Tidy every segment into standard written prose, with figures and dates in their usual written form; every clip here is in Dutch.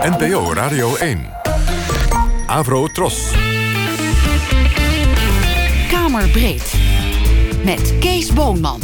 NPO Radio 1. Avro Tros. Kamerbreed. Met Kees Boonman.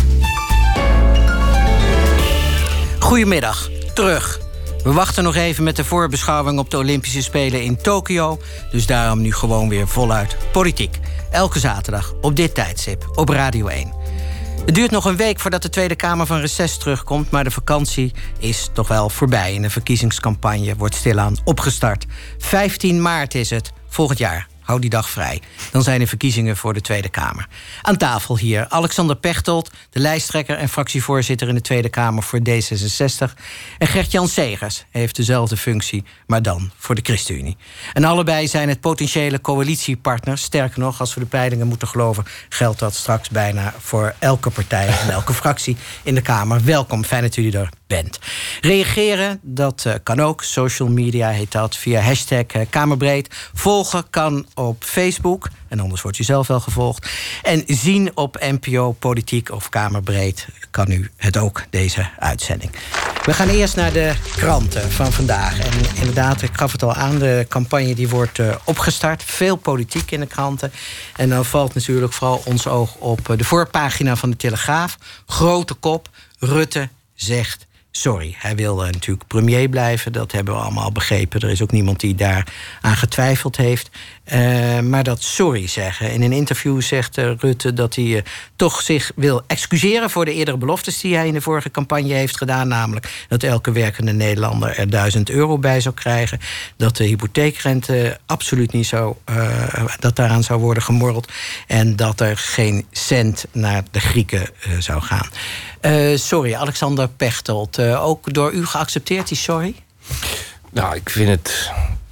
Goedemiddag, terug. We wachten nog even met de voorbeschouwing op de Olympische Spelen in Tokio. Dus daarom nu gewoon weer voluit politiek. Elke zaterdag op dit tijdstip op Radio 1. Het duurt nog een week voordat de Tweede Kamer van reces terugkomt, maar de vakantie is toch wel voorbij en de verkiezingscampagne wordt stilaan opgestart. 15 maart is het, volgend jaar. Hou die dag vrij. Dan zijn er verkiezingen voor de Tweede Kamer. Aan tafel hier Alexander Pechtold, de lijsttrekker en fractievoorzitter in de Tweede Kamer voor D66. En Gert-Jan Segers heeft dezelfde functie, maar dan voor de ChristenUnie. En allebei zijn het potentiële coalitiepartners. Sterker nog, als we de peilingen moeten geloven, geldt dat straks bijna voor elke partij en elke fractie in de Kamer. Welkom, fijn dat jullie er bent. Reageren, dat kan ook. Social media heet dat, via hashtag Kamerbreed. Volgen kan op Facebook, en anders wordt u zelf wel gevolgd. En zien op NPO Politiek of Kamerbreed kan u het ook, deze uitzending. We gaan eerst naar de kranten van vandaag. En inderdaad, ik gaf het al aan, de campagne die wordt opgestart. Veel politiek in de kranten. En dan valt natuurlijk vooral ons oog op de voorpagina van de Telegraaf. Grote kop, Rutte zegt sorry. Hij wilde natuurlijk premier blijven, dat hebben we allemaal begrepen. Er is ook niemand die daar aan getwijfeld heeft. Maar dat sorry zeggen. In een interview zegt Rutte dat hij toch zich wil excuseren voor de eerdere beloftes die hij in de vorige campagne heeft gedaan. Namelijk dat elke werkende Nederlander er €1000 bij zou krijgen. Dat de hypotheekrente absoluut niet zou, dat daaraan zou worden gemorreld. En dat er geen cent naar de Grieken zou gaan. Sorry, Alexander Pechtold. Ook door u geaccepteerd, die sorry? Nou, ik vind het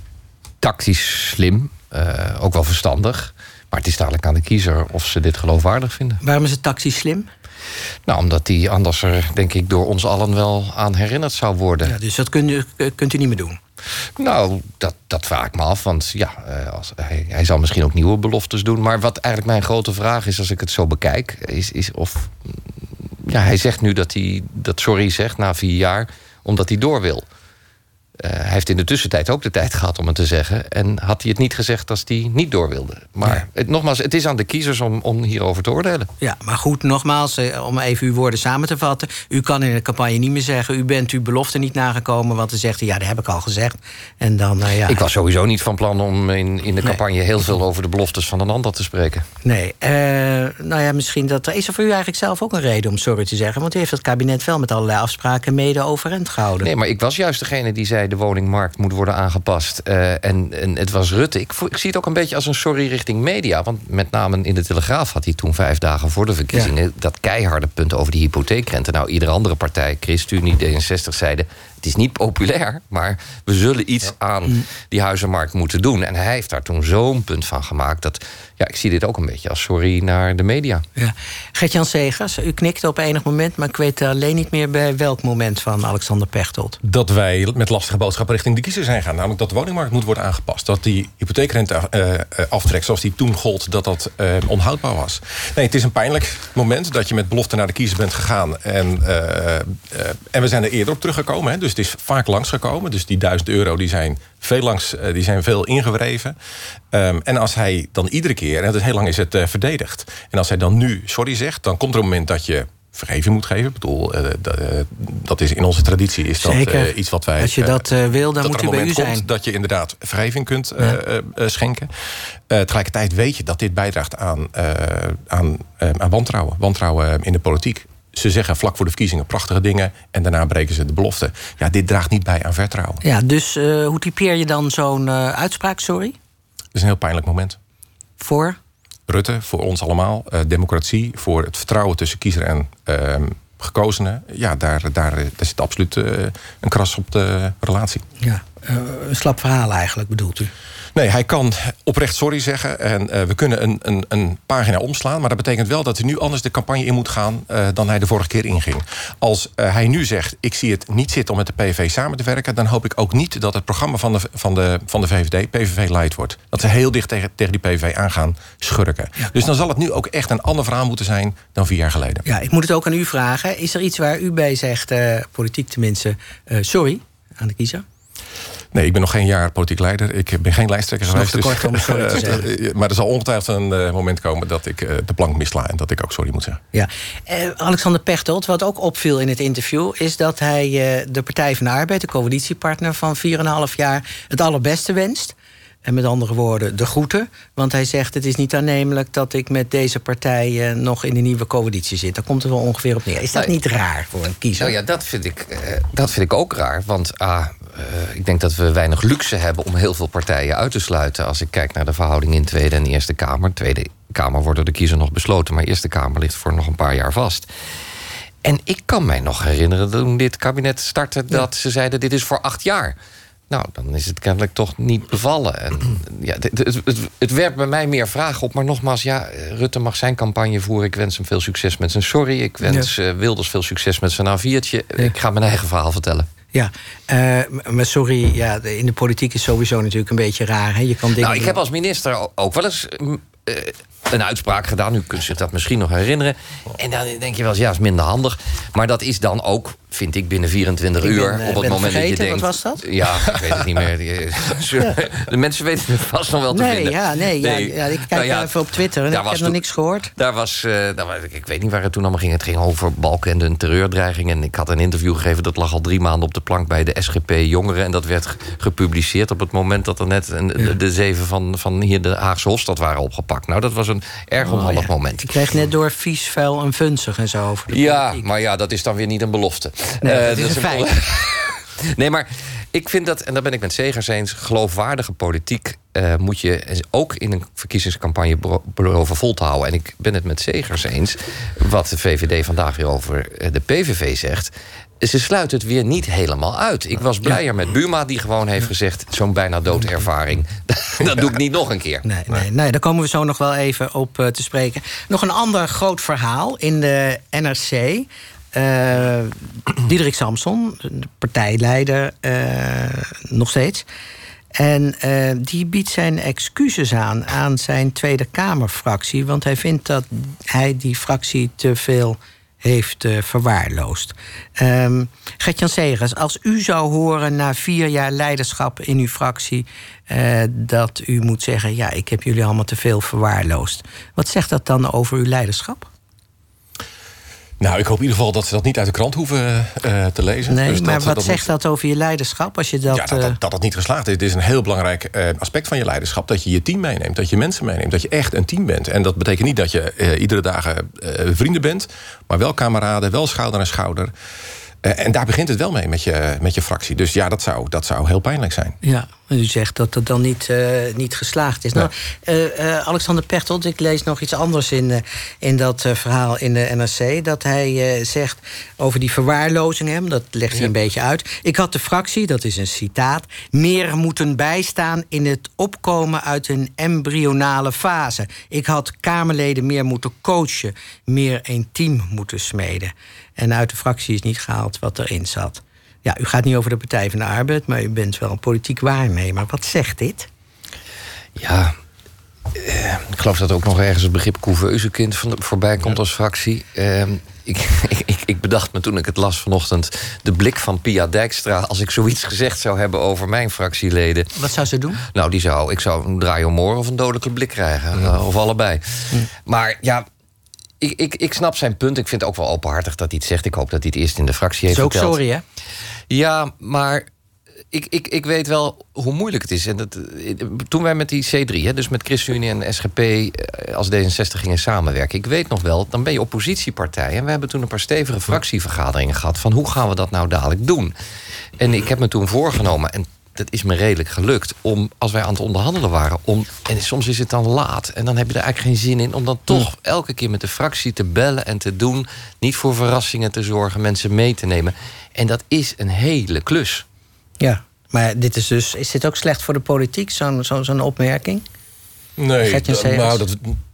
tactisch slim. Ook wel verstandig. Maar het is dadelijk aan de kiezer of ze dit geloofwaardig vinden. Waarom is het tactisch slim? Nou, omdat die anders er, denk ik, door ons allen wel aan herinnerd zou worden. Ja, dus dat kunt u niet meer doen? Nou, dat vraag ik me af. Want ja, hij zal misschien ook nieuwe beloftes doen. Maar wat eigenlijk mijn grote vraag is, als ik het zo bekijk, is of ja, hij zegt nu dat hij dat sorry zegt na 4 jaar, omdat hij door wil. Hij heeft in de tussentijd ook de tijd gehad om het te zeggen. En had hij het niet gezegd als hij niet door wilde. Maar nogmaals, het is aan de kiezers om hierover te oordelen. Ja, maar goed, nogmaals, om even uw woorden samen te vatten. U kan in de campagne niet meer zeggen, u bent uw belofte niet nagekomen. Want dan zegt hij, ja, dat heb ik al gezegd. En dan, Ik was sowieso niet van plan om in de campagne heel veel over de beloftes van een ander te spreken. Nee, nou ja, misschien dat is er voor u eigenlijk zelf ook een reden om sorry te zeggen. Want u heeft het kabinet wel met allerlei afspraken mede overeind gehouden. Nee, maar ik was juist degene die zei, de woningmarkt moet worden aangepast. En het was Rutte. Ik zie het ook een beetje als een sorry richting media. Want met name in de Telegraaf had hij toen 5 dagen voor de verkiezingen dat keiharde punt over die hypotheekrente. Nou, iedere andere partij, ChristenUnie, D66, zeiden, het is niet populair, maar we zullen iets aan die huizenmarkt moeten doen. En hij heeft daar toen zo'n punt van gemaakt dat, ja, ik zie dit ook een beetje als sorry naar de media. Ja. Gert-Jan Segers, u knikte op enig moment, maar ik weet alleen niet meer bij welk moment van Alexander Pechtold. Dat wij met lastige boodschappen richting de kiezer zijn gaan. Namelijk dat de woningmarkt moet worden aangepast. Dat die hypotheekrente aftrekt zoals die toen gold, dat onhoudbaar was. Nee, het is een pijnlijk moment dat je met belofte naar de kiezer bent gegaan. En we zijn er eerder op teruggekomen. Hè. Dus het is vaak langsgekomen. Dus die €1000 die zijn veel ingewreven. En als hij dan iedere keer, en heel lang is het verdedigd. En als hij dan nu sorry zegt, dan komt er een moment dat je vergeving moet geven. Ik bedoel, dat is in onze traditie is dat iets wat wij. Als je dat wil, dan moet u bij u zijn. Komt dat je inderdaad vergeving kunt schenken. Tegelijkertijd weet je dat dit bijdraagt aan wantrouwen. Wantrouwen in de politiek. Ze zeggen vlak voor de verkiezingen prachtige dingen en daarna breken ze de belofte. Ja, dit draagt niet bij aan vertrouwen. Ja, dus hoe typeer je dan zo'n uitspraak, sorry? Dat is een heel pijnlijk moment. Voor? Rutte, voor ons allemaal. Democratie, voor het vertrouwen tussen kiezer en gekozenen. Ja, daar zit absoluut een kras op de relatie. Ja, een slap verhaal eigenlijk, bedoelt u? Nee, hij kan oprecht sorry zeggen. En we kunnen een pagina omslaan. Maar dat betekent wel dat hij nu anders de campagne in moet gaan dan hij de vorige keer inging. Als hij nu zegt, ik zie het niet zitten om met de PVV samen te werken, dan hoop ik ook niet dat het programma van de VVD, PVV Light wordt. Dat ze heel dicht tegen die PVV aan gaan schurken. Ja. Dus dan zal het nu ook echt een ander verhaal moeten zijn dan 4 jaar geleden. Ja, ik moet het ook aan u vragen. Is er iets waar u bij zegt, politiek tenminste, sorry aan de kiezer? Nee, ik ben nog geen jaar politiek leider. Ik ben geen lijsttrekker geweest. Nog te kort om sorry te zeggen. Maar er zal ongetwijfeld een moment komen dat ik de plank missla en dat ik ook sorry moet zeggen. Ja. Alexander Pechtold, wat ook opviel in het interview, is dat hij de Partij van de Arbeid, de coalitiepartner van 4,5 jaar, het allerbeste wenst. En met andere woorden, de groeten. Want hij zegt, het is niet aannemelijk dat ik met deze partij nog in de nieuwe coalitie zit. Daar komt er wel ongeveer op neer. Is dat niet raar voor een kiezer? Nou ja, dat vind ik ook raar. Want ik denk dat we weinig luxe hebben om heel veel partijen uit te sluiten. Als ik kijk naar de verhouding in Tweede en Eerste Kamer. Tweede Kamer wordt door de kiezer nog besloten, maar Eerste Kamer ligt voor nog een paar jaar vast. En ik kan mij nog herinneren toen dit kabinet startte, dat ze zeiden, dit is voor 8 jaar. Nou, dan is het kennelijk toch niet bevallen. En, ja, het werpt bij mij meer vragen op. Maar nogmaals, ja, Rutte mag zijn campagne voeren. Ik wens hem veel succes met zijn sorry. Ik wens Wilders veel succes met zijn A4'tje. Ja. Ik ga mijn eigen verhaal vertellen. Ja, maar sorry, ja, in de politiek is sowieso natuurlijk een beetje raar. Hè? Je kan dingen ik heb als minister ook wel eens een uitspraak gedaan. U kunt zich dat misschien nog herinneren. En dan denk je wel eens, ja, is minder handig. Maar dat is dan ook, vind ik, binnen 24 uur. Op het moment vergeten, dat je denkt, wat was dat? Ja, ik weet het niet meer. De mensen weten het vast nog wel te vinden. Ik kijk even op Twitter en ik heb nog niks gehoord. Daar was, ik weet niet waar het toen allemaal ging. Het ging over Balken en de terreurdreiging. En ik had een interview gegeven, dat lag al 3 maanden op de plank bij de SGP Jongeren. En dat werd gepubliceerd op het moment dat er net de 7 van hier de Haagse Hofstad waren opgepakt. Nou, dat was een erg onhandig moment. Ik kreeg net door vies, vuil en vunzig en zo over de politiek. Maar ja, dat is dan weer niet een belofte. Nee, dat is een feit. Nee, maar ik vind dat, en daar ben ik met Segers eens, geloofwaardige politiek moet je ook in een verkiezingscampagne beloven vol te houden. En ik ben het met Segers eens, wat de VVD vandaag weer over de PVV zegt. Ze sluit het weer niet helemaal uit. Ik was blijer met Buma, die gewoon heeft gezegd, zo'n bijna doodervaring, dat doe ik niet nog een keer. Nee, daar komen we zo nog wel even op te spreken. Nog een ander groot verhaal in de NRC. Diederik Samson, de partijleider, nog steeds. En die biedt zijn excuses aan zijn Tweede Kamerfractie, want hij vindt dat hij die fractie te veel heeft verwaarloosd. Gert-Jan Segers, als u zou horen na 4 jaar leiderschap in uw fractie dat u moet zeggen, ja, ik heb jullie allemaal te veel verwaarloosd. Wat zegt dat dan over uw leiderschap? Nou, ik hoop in ieder geval dat ze dat niet uit de krant hoeven te lezen. Nee, dus maar wat zegt dat over je leiderschap? Als je dat het niet geslaagd is. Het is een heel belangrijk aspect van je leiderschap, dat je je team meeneemt, dat je mensen meeneemt, dat je echt een team bent. En dat betekent niet dat je iedere dagen vrienden bent, maar wel kameraden, wel schouder aan schouder. En daar begint het wel mee met je fractie. Dus ja, dat zou heel pijnlijk zijn. Ja, u zegt dat het dan niet geslaagd is. Ja. Nou, Alexander Pechtold, ik lees nog iets anders in dat verhaal in de NRC. Dat hij zegt over die verwaarlozing, dat legt hij een beetje uit. Ik had de fractie, dat is een citaat, meer moeten bijstaan in het opkomen uit een embryonale fase. Ik had Kamerleden meer moeten coachen, meer een team moeten smeden. En uit de fractie is niet gehaald wat erin zat. Ja, u gaat niet over de Partij van de Arbeid, maar u bent wel een politiek waarnemer. Wat zegt dit? Ja, ik geloof dat ook nog ergens het begrip couveusekind voorbij komt als fractie. Ik bedacht me toen ik het las vanochtend, de blik van Pia Dijkstra, als ik zoiets gezegd zou hebben over mijn fractieleden. Wat zou ze doen? Nou, ik zou een draai om oor of een dodelijke blik krijgen. Of allebei. Maar ja, ik snap zijn punt. Ik vind het ook wel openhartig dat hij het zegt. Ik hoop dat hij het eerst in de fractie heeft verteld. Is ook sorry, hè? Ja, maar ik weet wel hoe moeilijk het is. En toen wij met die C3, dus met ChristenUnie en SGP als D66 gingen samenwerken, ik weet nog wel, dan ben je oppositiepartij. En we hebben toen een paar stevige fractievergaderingen gehad van hoe gaan we dat nou dadelijk doen? En ik heb me toen voorgenomen, en dat is me redelijk gelukt, om, als wij aan het onderhandelen waren, en soms is het dan laat, en dan heb je er eigenlijk geen zin in, om dan toch elke keer met de fractie te bellen en te doen, niet voor verrassingen te zorgen, mensen mee te nemen. En dat is een hele klus. Ja, maar is dit ook slecht voor de politiek, zo'n opmerking? Nee,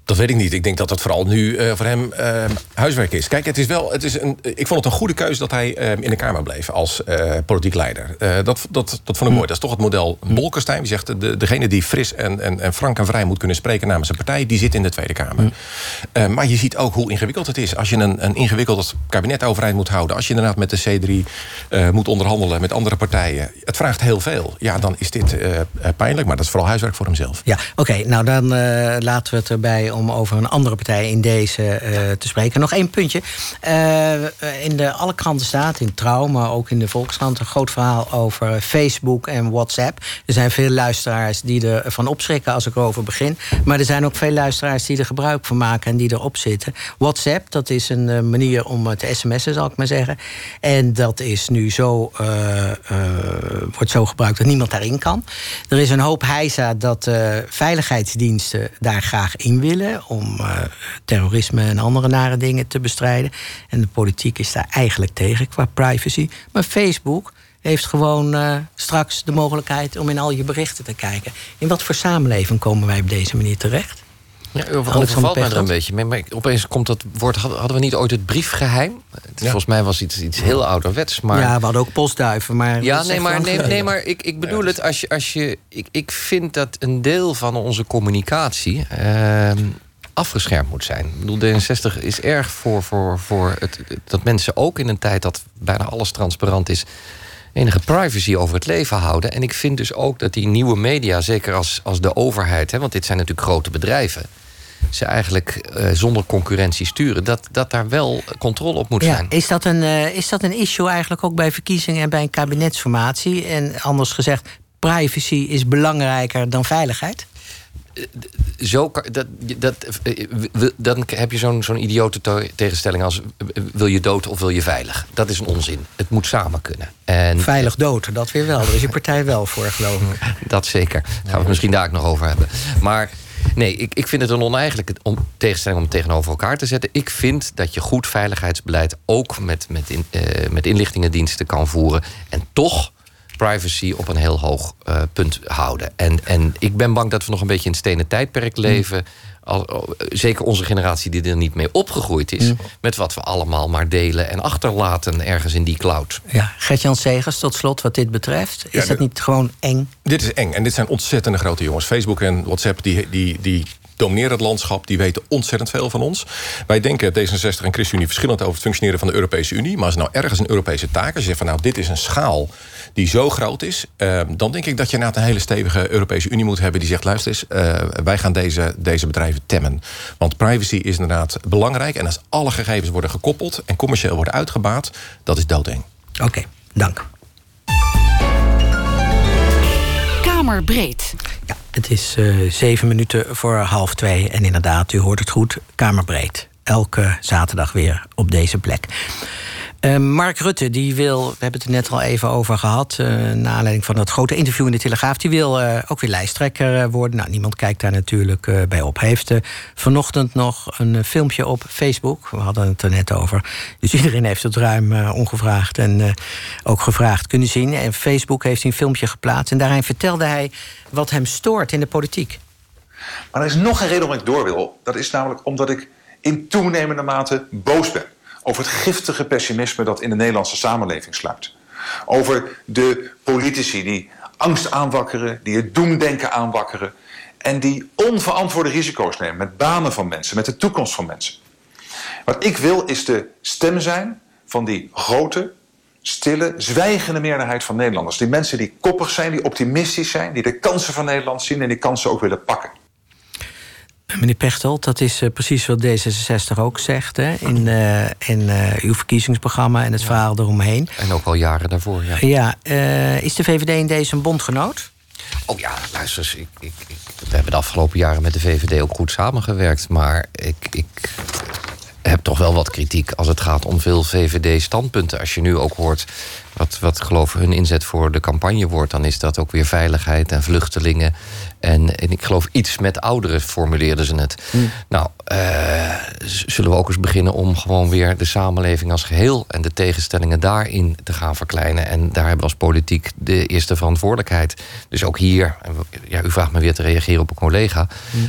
Dat weet ik niet. Ik denk dat het vooral nu voor hem huiswerk is. Kijk, ik vond het een goede keuze dat hij in de Kamer bleef als politiek leider. Dat vond ik mooi. Dat is toch het model Bolkestein. Die zegt, degene die fris en frank en vrij moet kunnen spreken namens een partij, die zit in de Tweede Kamer. Maar je ziet ook hoe ingewikkeld het is. Als je een ingewikkeld kabinet overeind moet houden, als je inderdaad met de C3 moet onderhandelen met andere partijen. Het vraagt heel veel. Ja, dan is dit pijnlijk, maar dat is vooral huiswerk voor hemzelf. Ja, oké. Nou, dan laten we het erbij om over een andere partij in deze te spreken. Nog één puntje. In alle kranten staat, in Trouw, maar ook in de Volkskrant, een groot verhaal over Facebook en WhatsApp. Er zijn veel luisteraars die ervan opschrikken als ik erover begin. Maar er zijn ook veel luisteraars die er gebruik van maken en die erop zitten. WhatsApp, dat is een manier om te sms'en, zal ik maar zeggen. En dat is nu zo, wordt zo gebruikt dat niemand daarin kan. Er is een hoop heisa dat veiligheidsdiensten daar graag in willen om terrorisme en andere nare dingen te bestrijden. En de politiek is daar eigenlijk tegen qua privacy. Maar Facebook heeft gewoon straks de mogelijkheid om in al je berichten te kijken. In wat voor samenleving komen wij op deze manier terecht? Ja, overvalt mij er een beetje mee. Maar opeens komt dat woord. Hadden we niet ooit het briefgeheim? Volgens mij was iets heel ouderwets. Maar ja, we hadden ook postduiven. Maar ja, nee, maar ik bedoel het. Ik vind dat een deel van onze communicatie afgeschermd moet zijn. Ik bedoel, D66 is erg voor dat mensen ook in een tijd dat bijna alles transparant is, enige privacy over het leven houden. En ik vind dus ook dat die nieuwe media, zeker als de overheid, want dit zijn natuurlijk grote bedrijven, ze eigenlijk zonder concurrentie sturen, dat daar wel controle op moet zijn. Is dat een issue eigenlijk ook bij verkiezingen en bij een kabinetsformatie? En anders gezegd, privacy is belangrijker dan veiligheid? Dan heb je zo'n idiote tegenstelling als wil je dood of wil je veilig? Dat is een onzin. Het moet samen kunnen. En veilig dood, dat weer wel. Daar is je partij wel voor, geloof ik. Dat zeker. Daar gaan we het misschien daar ook nog over hebben. Maar nee, ik vind het een oneigenlijke tegenstelling om tegenover elkaar te zetten. Ik vind dat je goed veiligheidsbeleid ook met inlichtingendiensten kan voeren en toch privacy op een heel hoog punt houden. En ik ben bang dat we nog een beetje in het stenen tijdperk leven. Zeker onze generatie die er niet mee opgegroeid is, met wat we allemaal maar delen en achterlaten ergens in die cloud. Ja, Gert-Jan Segers, tot slot wat dit betreft. Is dat niet gewoon eng? Dit is eng en dit zijn ontzettende grote jongens. Facebook en WhatsApp die domineren het landschap, die weten ontzettend veel van ons. Wij denken, D66 en ChristenUnie, verschillend over het functioneren van de Europese Unie. Maar als nou ergens een Europese taak, als je zegt van nou, dit is een schaal die zo groot is, dan denk ik dat je inderdaad een hele stevige Europese Unie moet hebben die zegt, luister eens, wij gaan deze bedrijven temmen. Want privacy is inderdaad belangrijk en als alle gegevens worden gekoppeld en commercieel worden uitgebaat, dat is doodeng. Oké, dank. Kamerbreed. Ja, het is 7 minuten voor 1:30 en inderdaad, u hoort het goed, Kamerbreed. Elke zaterdag weer op deze plek. Mark Rutte, die wil, we hebben het er net al even over gehad, naar aanleiding van dat grote interview in de Telegraaf, die wil ook weer lijsttrekker worden. Nou, niemand kijkt daar natuurlijk bij op. Hij heeft vanochtend nog een filmpje op Facebook, we hadden het er net over. Dus iedereen heeft het ruim ongevraagd en ook gevraagd kunnen zien. En Facebook heeft een filmpje geplaatst en daarin vertelde hij wat hem stoort in de politiek. Maar er is nog een reden waarom ik door wil. Dat is namelijk omdat ik in toenemende mate boos ben over het giftige pessimisme dat in de Nederlandse samenleving sluipt. Over de politici die angst aanwakkeren, die het doemdenken aanwakkeren en die onverantwoorde risico's nemen met banen van mensen, met de toekomst van mensen. Wat ik wil is de stem zijn van die grote, stille, zwijgende meerderheid van Nederlanders. Die mensen die koppig zijn, die optimistisch zijn, die de kansen van Nederland zien en die kansen ook willen pakken. Meneer Pechtold, dat is precies wat D66 ook zegt, hè? In uw verkiezingsprogramma en het verhaal eromheen. En ook al jaren daarvoor, ja. Ja, is de VVD in deze een bondgenoot? Oh ja, luister eens, we hebben de afgelopen jaren met de VVD ook goed samengewerkt, maar ik heb toch wel wat kritiek als het gaat om veel VVD-standpunten. Als je nu ook hoort wat geloof hun inzet voor de campagne wordt... dan is dat ook weer veiligheid en vluchtelingen. En ik geloof iets met ouderen, formuleerden ze het. Nou, zullen we ook eens beginnen om gewoon weer de samenleving als geheel... en de tegenstellingen daarin te gaan verkleinen. En daar hebben we als politiek de eerste verantwoordelijkheid. Dus ook hier, u vraagt me weer te reageren op een collega...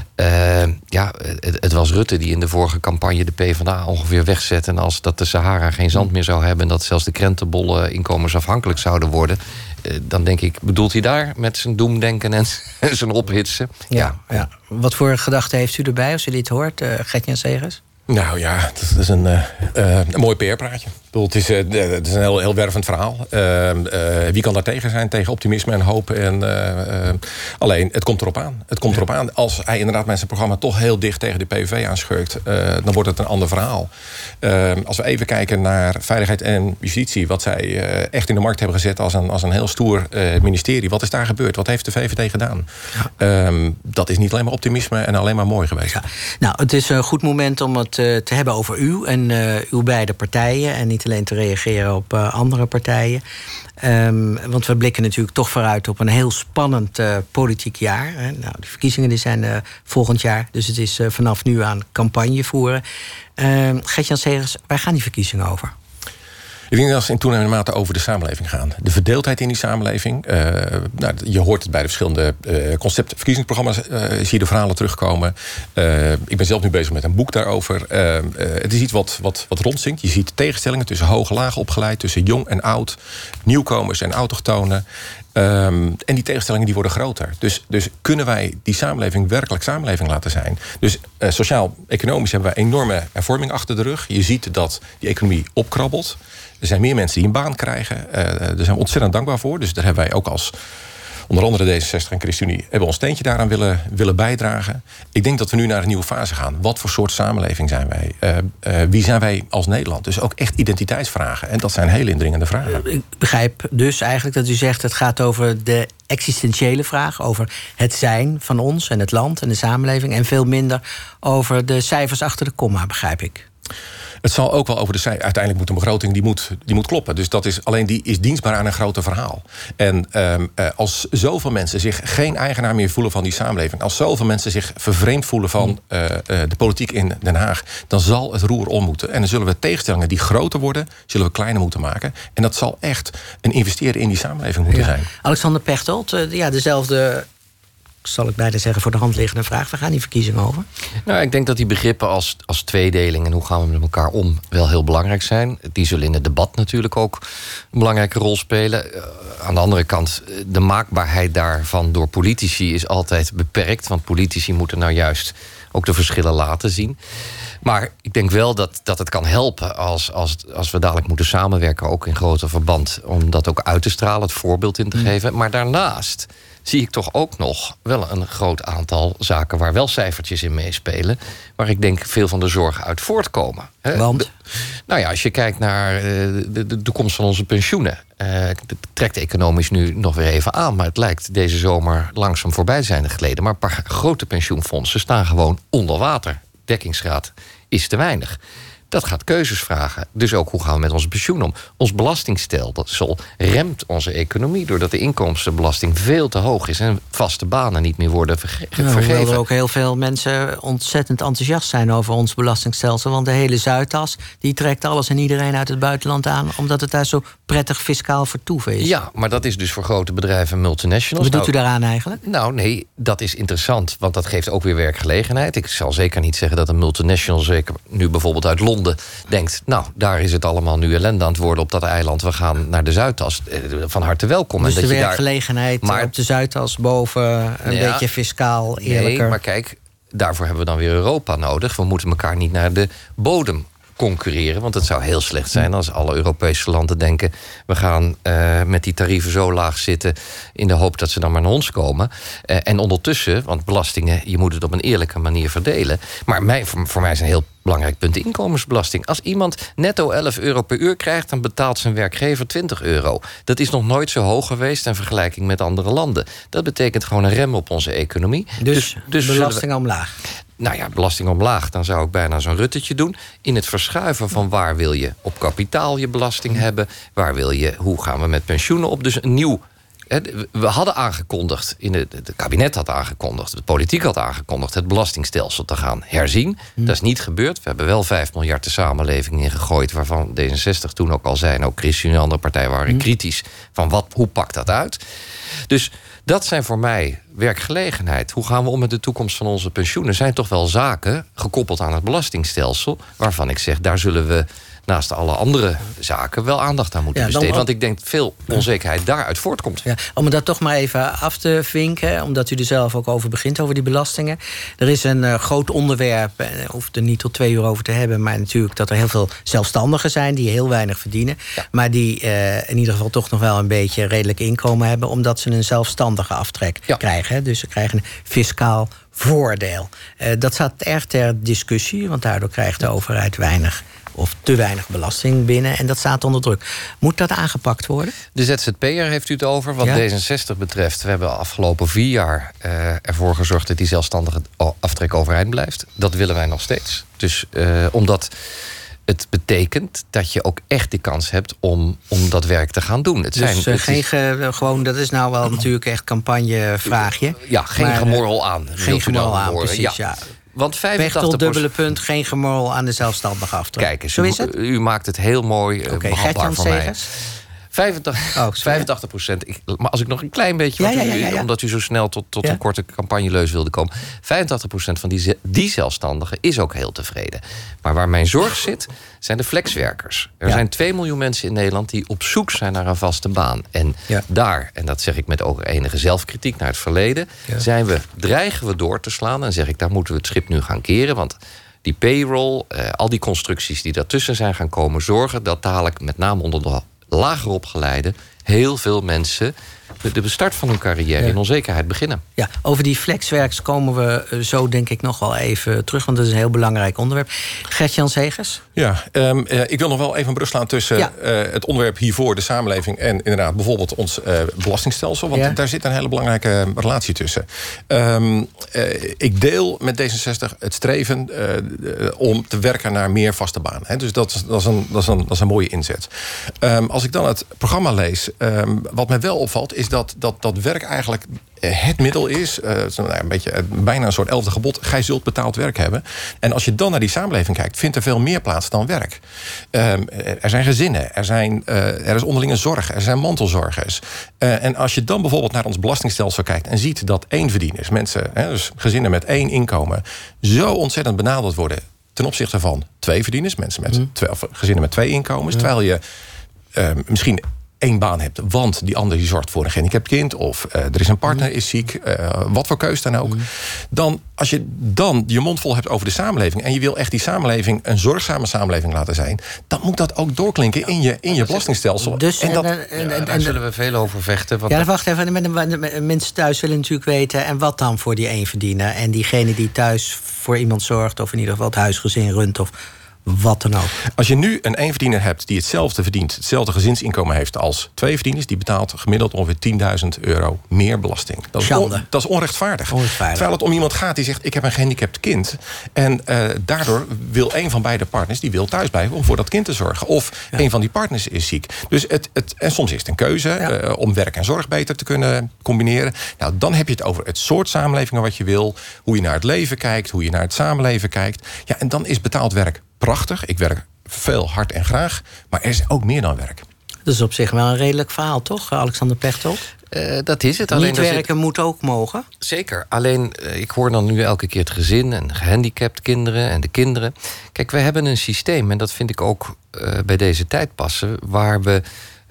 Het was Rutte die in de vorige campagne de PvdA ongeveer wegzette... en als dat de Sahara geen zand meer zou hebben... en dat zelfs de krentenbollen inkomensafhankelijk zouden worden... dan denk ik, bedoelt hij daar met zijn doemdenken en zijn ophitsen? Ja. Wat voor gedachten heeft u erbij als u dit hoort, Gert-Jan Segers? Nou ja, het is een mooi PR-praatje. Het is een heel wervend verhaal. Wie kan daar tegen zijn? Tegen optimisme en hoop. Alleen, het komt erop aan. Het komt erop aan. Als hij inderdaad met zijn programma toch heel dicht tegen de PVV aanschurkt... dan wordt het een ander verhaal. Als we even kijken naar veiligheid en justitie... wat zij echt in de markt hebben gezet als een heel stoer ministerie. Wat is daar gebeurd? Wat heeft de VVD gedaan? Ja. Dat is niet alleen maar optimisme en alleen maar mooi geweest. Ja. Nou, het is een goed moment om het te hebben over u en uw beide partijen... en niet alleen te reageren op andere partijen. Want we blikken natuurlijk toch vooruit op een heel spannend politiek jaar. Nou, de verkiezingen die zijn volgend jaar, dus het is vanaf nu aan campagne voeren. Gert-Jan Segers, waar gaan die verkiezingen over? Ik denk dat ze in toenemende mate over de samenleving gaan. De verdeeldheid in die samenleving. Je hoort het bij de verschillende verkiezingsprogramma's. Zie je de verhalen terugkomen. Ik ben zelf nu bezig met een boek daarover. Het is iets wat rondzinkt. Je ziet tegenstellingen tussen hoog en laag opgeleid. Tussen jong en oud. Nieuwkomers en autochtonen. En die tegenstellingen die worden groter. Dus kunnen wij die samenleving werkelijk samenleving laten zijn? Dus sociaal-economisch hebben we enorme hervorming achter de rug. Je ziet dat die economie opkrabbelt. Er zijn meer mensen die een baan krijgen. Daar zijn we ontzettend dankbaar voor. Dus daar hebben wij ook als onder andere D66 en ChristenUnie... hebben we ons steentje daaraan willen bijdragen. Ik denk dat we nu naar een nieuwe fase gaan. Wat voor soort samenleving zijn wij? Wie zijn wij als Nederland? Dus ook echt identiteitsvragen. En dat zijn hele indringende vragen. Ik begrijp dus eigenlijk dat u zegt... het gaat over de existentiële vraag... over het zijn van ons en het land en de samenleving... en veel minder over de cijfers achter de komma, begrijp ik. Het zal ook wel over de cijfers. Uiteindelijk moet een begroting die moet kloppen. Dus die is dienstbaar aan een groter verhaal. En als zoveel mensen zich geen eigenaar meer voelen van die samenleving... als zoveel mensen zich vervreemd voelen van de politiek in Den Haag... dan zal het roer om moeten. En dan zullen we tegenstellingen die groter worden... zullen we kleiner moeten maken. En dat zal echt een investeren in die samenleving moeten zijn. Alexander Pechtold, dezelfde... zal ik bijna zeggen, voor de hand liggende vraag. Waar gaan die verkiezingen over? Nou, ik denk dat die begrippen als tweedeling... en hoe gaan we met elkaar om, wel heel belangrijk zijn. Die zullen in het debat natuurlijk ook een belangrijke rol spelen. Aan de andere kant, de maakbaarheid daarvan door politici... is altijd beperkt, want politici moeten nou juist... ook de verschillen laten zien. Maar ik denk wel dat het kan helpen als we dadelijk moeten samenwerken... ook in groter verband, om dat ook uit te stralen, het voorbeeld in te geven. Maar daarnaast zie ik toch ook nog wel een groot aantal zaken... waar wel cijfertjes in meespelen... waar ik denk veel van de zorgen uit voortkomen. Want? Als je kijkt naar de toekomst van onze pensioenen... het trekt economisch nu nog weer even aan... maar het lijkt deze zomer langzaam voorbij zijn geleden. Maar een paar grote pensioenfondsen staan gewoon onder water. Dekkingsgraad is te weinig. Dat gaat keuzes vragen. Dus ook hoe gaan we met onze pensioen om? Ons belastingstelsel remt onze economie... doordat de inkomstenbelasting veel te hoog is... en vaste banen niet meer worden vergeven. Hoewel er ook heel veel mensen ontzettend enthousiast zijn... over ons belastingstelsel. Want de hele Zuidas die trekt alles en iedereen uit het buitenland aan... omdat het daar zo prettig fiscaal vertoeven is. Ja, maar dat is dus voor grote bedrijven en multinationals. Wat doet u daaraan eigenlijk? Nou, nee, dat is interessant. Want dat geeft ook weer werkgelegenheid. Ik zal zeker niet zeggen dat een multinational... zeker nu bijvoorbeeld uit Londen denkt... nou, daar is het allemaal nu ellende aan het worden op dat eiland. We gaan naar de Zuidas. Van harte welkom. Dus en dat de werkgelegenheid op de Zuidas boven... een beetje fiscaal eerlijker. Nee, maar kijk, daarvoor hebben we dan weer Europa nodig. We moeten elkaar niet naar de bodem concurreren. Want het zou heel slecht zijn als alle Europese landen denken... we gaan met die tarieven zo laag zitten... in de hoop dat ze dan maar naar ons komen. En ondertussen, want belastingen... je moet het op een eerlijke manier verdelen. Maar voor mij is een heel belangrijk punt de inkomensbelasting. Als iemand netto 11 euro per uur krijgt... dan betaalt zijn werkgever 20 euro. Dat is nog nooit zo hoog geweest in vergelijking met andere landen. Dat betekent gewoon een rem op onze economie. Dus belasting omlaag? belasting omlaag, dan zou ik bijna zo'n Ruttetje doen. In het verschuiven van waar wil je op kapitaal je belasting hebben, hoe gaan we met pensioenen op. Dus een nieuw. We hadden aangekondigd, het kabinet had aangekondigd, de politiek had aangekondigd het belastingstelsel te gaan herzien. Dat is niet gebeurd. We hebben wel 5 miljard de samenleving ingegooid, waarvan D66 toen ook al zei, en ook ChristenUnie en andere partijen waren kritisch van hoe pakt dat uit. Dus dat zijn voor mij werkgelegenheid. Hoe gaan we om met de toekomst van onze pensioenen? Zijn toch wel zaken gekoppeld aan het belastingstelsel, waarvan ik zeg, daar zullen we naast alle andere zaken wel aandacht aan moeten besteden. Want ik denk veel onzekerheid daaruit voortkomt. Ja, om dat toch maar even af te vinken, omdat u er zelf ook over begint, over die belastingen. Er is een groot onderwerp, hoeft er niet tot 2 uur over te hebben, maar natuurlijk dat er heel veel zelfstandigen zijn die heel weinig verdienen, maar die in ieder geval toch nog wel een beetje redelijk inkomen hebben, omdat ze een zelfstandige aftrek krijgen. Dus ze krijgen een fiscaal voordeel. Dat staat erg ter discussie, want daardoor krijgt de overheid weinig of te weinig belasting binnen. En dat staat onder druk. Moet dat aangepakt worden? De ZZP'er heeft u het over. Wat D66 betreft, we hebben de afgelopen 4 jaar ervoor gezorgd dat die zelfstandige aftrek overeind blijft. Dat willen wij nog steeds. Dus omdat het betekent dat je ook echt de kans hebt om dat werk te gaan doen. Dat is nou wel natuurlijk echt campagnevraagje. Ja, geen gemorrel aan. Geen gemorrel aan, precies, ja. Want 85%... Pechtel, dubbele punt, geen gemorrel aan de zelfstandige aftrek. Kijk eens, zo is het? U maakt het heel mooi behapbaar voor mij. 85%. Maar als ik nog een klein beetje, omdat u zo snel tot een korte campagneleus wilde komen. 85% van die zelfstandigen is ook heel tevreden. Maar waar mijn zorg zit, zijn de flexwerkers. Er zijn 2 miljoen mensen in Nederland die op zoek zijn naar een vaste baan. En daar, en dat zeg ik met ook enige zelfkritiek naar het verleden, dreigen we door te slaan. En zeg ik, daar moeten we het schip nu gaan keren. Want die payroll, al die constructies die daartussen zijn gaan komen, zorgen dat dadelijk met name onder de lager opgeleide heel veel mensen de start van hun carrière in onzekerheid beginnen. Ja, over die flexwerks komen we zo denk ik nog wel even terug, want dat is een heel belangrijk onderwerp. Gert-Jan Segers? Ja, ik wil nog wel even een brug slaan tussen het onderwerp hiervoor, de samenleving, en inderdaad bijvoorbeeld ons belastingstelsel, want daar zit een hele belangrijke relatie tussen. Ik deel met D66 het streven om te werken naar meer vaste banen. Hè. Dus dat is een mooie inzet. Als ik dan het programma lees, wat mij wel opvalt, is dat werk eigenlijk het middel is. Een beetje bijna een soort 11e gebod. Gij zult betaald werk hebben. En als je dan naar die samenleving kijkt, vindt er veel meer plaats dan werk. Er zijn gezinnen. Er is onderlinge zorg. Er zijn mantelzorgers. En als je dan bijvoorbeeld naar ons belastingstelsel kijkt en ziet dat éénverdieners, mensen, dus gezinnen met 1 inkomen, zo ontzettend benadeeld worden ten opzichte van 2 verdieners, mensen met gezinnen met 2 inkomens, terwijl je misschien 1 baan hebt, want die ander die zorgt voor een gehandicapt kind, of er is een partner, is ziek, wat voor keus dan ook. Dan, als je dan je mond vol hebt over de samenleving en je wil echt die samenleving een zorgzame samenleving laten zijn, dan moet dat ook doorklinken in je belastingstelsel. Dus, daar zullen we veel over vechten. Wacht even. Mensen thuis willen natuurlijk weten, en wat dan voor die eenverdiener? En diegene die thuis voor iemand zorgt, of in ieder geval het huisgezin runt, of wat dan ook. Als je nu een éénverdiener hebt die hetzelfde verdient, hetzelfde gezinsinkomen heeft als 2 verdieners, die betaalt gemiddeld ongeveer €10.000 meer belasting. Dat is onrechtvaardig. Terwijl het om iemand gaat die zegt, ik heb een gehandicapt kind. En daardoor wil een van beide partners, die wil thuis blijven om voor dat kind te zorgen. Of een van die partners is ziek. Dus en soms is het een keuze om werk en zorg beter te kunnen combineren. Nou, dan heb je het over het soort samenlevingen wat je wil, hoe je naar het leven kijkt, hoe je naar het samenleven kijkt. Ja, en dan is betaald werk prachtig. Ik werk veel, hard en graag. Maar er is ook meer dan werk. Dat is op zich wel een redelijk verhaal, toch, Alexander Pechtold? Dat is het. Alleen niet werken moet ook mogen. Zeker. Alleen, ik hoor dan nu elke keer het gezin en gehandicapt kinderen en de kinderen. Kijk, we hebben een systeem, en dat vind ik ook bij deze tijd passen, waar we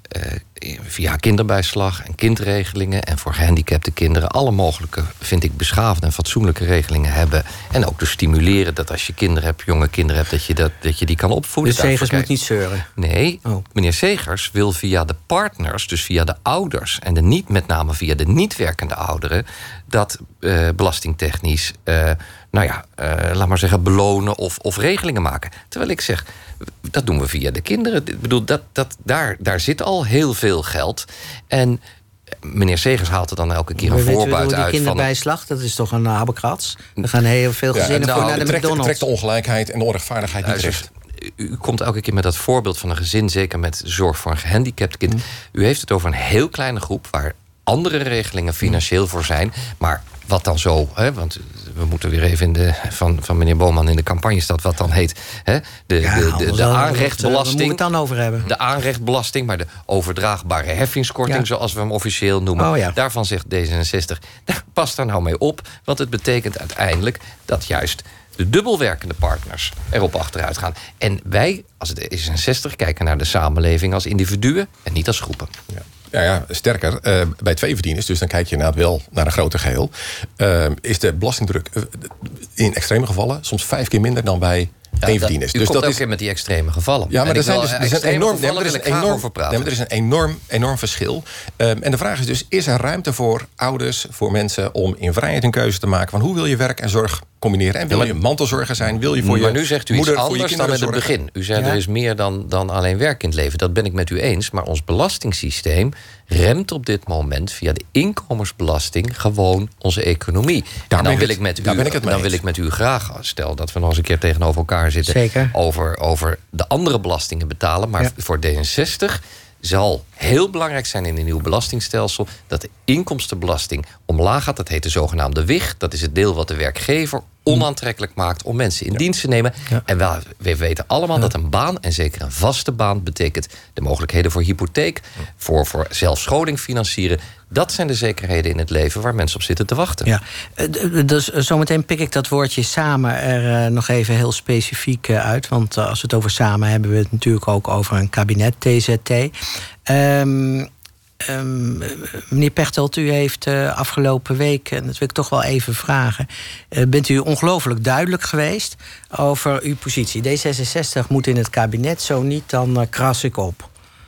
via kinderbijslag en kindregelingen en voor gehandicapte kinderen alle mogelijke, vind ik, beschaafde en fatsoenlijke regelingen hebben. En ook dus stimuleren dat als je kinderen hebt, jonge kinderen hebt, dat je die kan opvoeden. Dus Segers moet niet zeuren? Nee, meneer Segers wil via de partners, dus via de ouders, en met name via de niet werkende ouderen, dat belastingtechnisch, laat maar zeggen, belonen of regelingen maken. Terwijl ik zeg, dat doen we via de kinderen. Ik bedoel, daar zit al heel veel geld. En meneer Segers haalt er dan elke keer een voorbuit uit. Die kinderbijslag, dat is toch een habbekrats? Er gaan heel veel gezinnen voor naar de McDonald's. Trekt de ongelijkheid en de onrechtvaardigheid niet terecht. U komt elke keer met dat voorbeeld van een gezin, zeker met zorg voor een gehandicapt kind. U heeft het over een heel kleine groep waar andere regelingen financieel voor zijn. Maar wat dan zo, want we moeten weer even van meneer Boonman in de campagne staat, wat dan heet de aanrechtbelasting. Waar moeten we het dan over hebben? De aanrechtbelasting, maar de overdraagbare heffingskorting, zoals we hem officieel noemen. Daarvan zegt D66, pas daar nou mee op, want het betekent uiteindelijk dat juist de dubbelwerkende partners erop achteruit gaan. En wij, als het D66, kijken naar de samenleving als individuen en niet als groepen. Ja, sterker, bij tweeverdieners, dus dan kijk je inderdaad wel naar een groter geheel, is de belastingdruk in extreme gevallen soms 5 keer minder dan bij eenverdieners. Dus dat is met die extreme gevallen. Ja, maar er is een enorm verschil. En de vraag is dus, is er ruimte voor ouders, voor mensen om in vrijheid een keuze te maken van hoe wil je werk en zorg combineren? En wil je mantelzorger zijn? Wil je voor je maar nu zegt u moeder, iets anders dan in het begin. U zei er is meer dan alleen werk in het leven. Dat ben ik met u eens. Maar ons belastingssysteem remt op dit moment via de inkomensbelasting gewoon onze economie. En dan wil ik met u graag, stel dat we nog eens een keer tegenover elkaar zitten, over de andere belastingen betalen. Maar voor D66 zal heel belangrijk zijn in een nieuw belastingstelsel dat de inkomstenbelasting omlaag gaat. Dat heet de zogenaamde WIG. Dat is het deel wat de werkgever onaantrekkelijk maakt om mensen in dienst te nemen. Ja. En we weten allemaal dat een baan, en zeker een vaste baan, betekent de mogelijkheden voor hypotheek, voor zelfscholing financieren. Dat zijn de zekerheden in het leven waar mensen op zitten te wachten. Ja, dus zometeen pik ik dat woordje samen er nog even heel specifiek uit. Want als we het over samen hebben we het natuurlijk ook over een kabinet, TZT. Meneer Pechtold, u heeft afgelopen week, en dat wil ik toch wel even vragen, bent u ongelooflijk duidelijk geweest over uw positie. D66 moet in het kabinet, zo niet, dan kras ik op.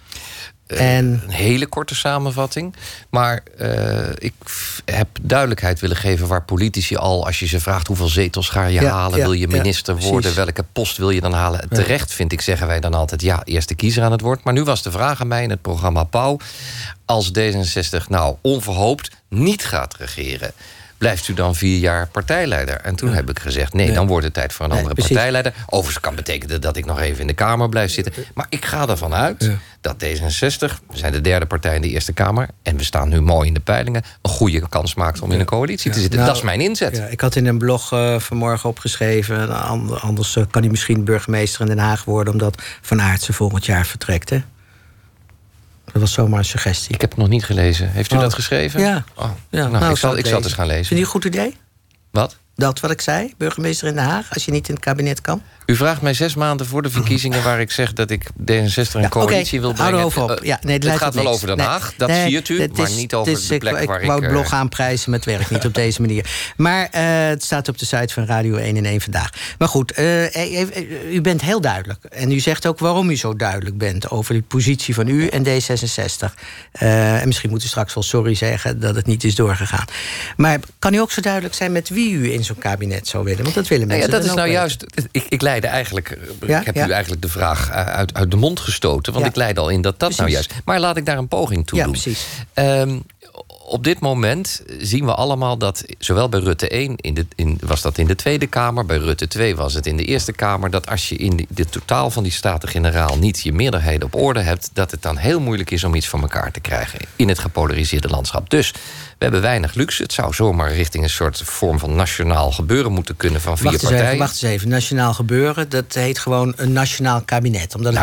Een hele korte samenvatting. Maar ik heb duidelijkheid willen geven waar politici al, als je ze vraagt hoeveel zetels ga je halen, wil je minister worden, welke post wil je dan halen? Terecht, vind ik, zeggen wij dan altijd, eerste kiezer aan het woord. Maar nu was de vraag aan mij in het programma Pauw, als D66 nou onverhoopt niet gaat regeren, blijft u dan 4 jaar partijleider? En toen heb ik gezegd, nee, dan wordt het tijd voor een andere partijleider. Overigens kan betekenen dat ik nog even in de Kamer blijf zitten. Maar ik ga ervan uit dat D66, we zijn de 3e partij in de Eerste Kamer, en we staan nu mooi in de peilingen, een goede kans maakt om in een coalitie te zitten. Dat is mijn inzet. Ja, ik had in een blog vanmorgen opgeschreven, anders kan hij misschien burgemeester in Den Haag worden, omdat Van Aartsen volgend jaar vertrekt, hè? Dat was zomaar een suggestie. Ik heb het nog niet gelezen. Heeft u dat geschreven? Ja. Ik zal het eens gaan lezen. Vind je een goed idee? Wat? Dat wat ik zei, burgemeester in Den Haag, als je niet in het kabinet kan? U vraagt mij 6 maanden voor de verkiezingen waar ik zeg dat ik D66 een coalitie wil brengen. Hou erover op. Het gaat wel over Den Haag, dat siert u, maar niet over de plek waar ik... Ik wou het blog aanprijzen, maar het werkt niet op deze manier. Maar het staat op de site van Radio 1 in 1 Vandaag. Maar goed, u bent heel duidelijk. En u zegt ook waarom u zo duidelijk bent over de positie van u en D66. En misschien moet u straks wel sorry zeggen dat het niet is doorgegaan. Maar kan u ook zo duidelijk zijn met wie u in zo'n kabinet zou willen? Want dat willen mensen. Dat is nou juist... Ik leidde eigenlijk... Ik heb u eigenlijk de vraag uit de mond gestoten. Want ik leid al in dat nou juist... Maar laat ik daar een poging toe doen. Precies. Op dit moment zien we allemaal dat, zowel bij Rutte 1 was dat in de Tweede Kamer, bij Rutte 2 was het in de Eerste Kamer, dat als je in de totaal van die Staten-Generaal niet je meerderheden op orde hebt, dat het dan heel moeilijk is om iets van elkaar te krijgen in het gepolariseerde landschap. Dus we hebben weinig luxe. Het zou zomaar richting een soort vorm van nationaal gebeuren moeten kunnen van 4 partijen. Wacht eens even. Nationaal gebeuren, dat heet gewoon een nationaal kabinet. Omdat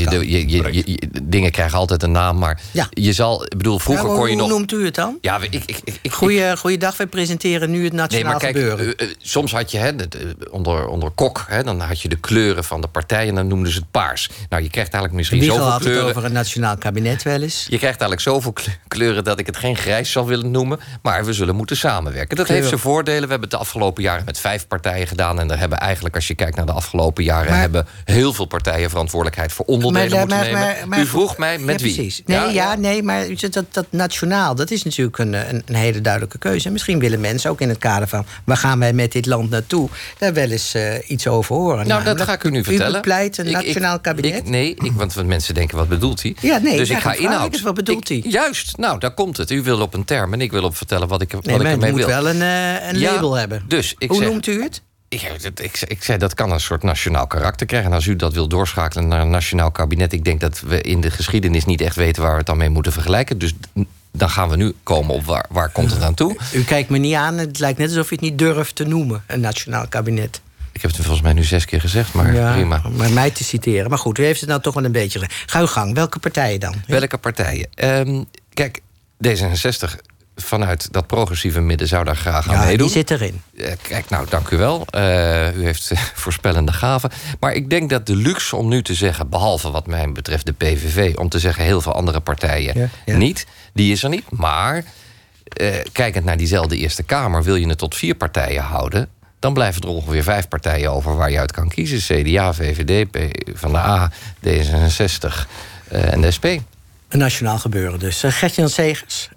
dingen krijgen altijd een naam, maar je zal... Ik bedoel, vroeger kon je nog... Hoe noemt u het dan? Ja, Goeiedag, wij presenteren nu het nationaal gebeuren. Soms had je onder Kok, dan had je de kleuren van de partijen en dan noemden ze het paars. Nou, je krijgt eigenlijk misschien zoveel kleuren. Wie had het over een nationaal kabinet wel eens? Je krijgt eigenlijk zoveel kleuren dat ik het geen grijs zal willen noemen, maar we zullen moeten samenwerken. Dat heeft zijn voordelen. We hebben het de afgelopen jaren met 5 partijen gedaan en daar hebben eigenlijk, als je kijkt naar de afgelopen jaren, hebben heel veel partijen verantwoordelijkheid voor onderdelen moeten nemen. U vroeg mij met wie? Precies. Maar dat nationaal, dat is natuurlijk natuurlijk een hele duidelijke keuze. En misschien willen mensen ook in het kader van... waar gaan wij met dit land naartoe? Daar wel eens iets over horen. Nou, dat ga ik u nu vertellen. U bepleit een nationaal kabinet? Want mensen denken, wat bedoelt hij? Ja, nee, dus ik ga inhoud. Wat bedoelt hij? Juist, nou, daar komt het. U wil op een term en ik wil op vertellen wat ik ermee wil. Maar u moet wel een label hebben. Dus Hoe noemt u het? Ik zei, dat kan een soort nationaal karakter krijgen. En als u dat wil doorschakelen naar een nationaal kabinet... ik denk dat we in de geschiedenis niet echt weten... waar we het dan mee moeten vergelijken. Dus dan gaan we nu komen op waar komt het aan toe. U kijkt me niet aan. Het lijkt net alsof u het niet durft te noemen. Een nationaal kabinet. Ik heb het volgens mij nu 6 keer gezegd, maar prima. Maar mij te citeren. Maar goed, u heeft het nou toch wel een beetje gezegd. Ga uw gang. Welke partijen dan? Welke partijen? Kijk, D66... vanuit dat progressieve midden zou daar graag aan meedoen. Die zit erin. Kijk, nou, dank u wel. U heeft voorspellende gaven. Maar ik denk dat de luxe om nu te zeggen... behalve wat mij betreft de PVV... om te zeggen heel veel andere partijen niet... die is er niet. Maar kijkend naar diezelfde Eerste Kamer... wil je het tot 4 partijen houden... dan blijven er ongeveer 5 partijen over waar je uit kan kiezen. CDA, VVD, PvdA, D66 en de SP. Een nationaal gebeuren dus. Gert-Jan Segers...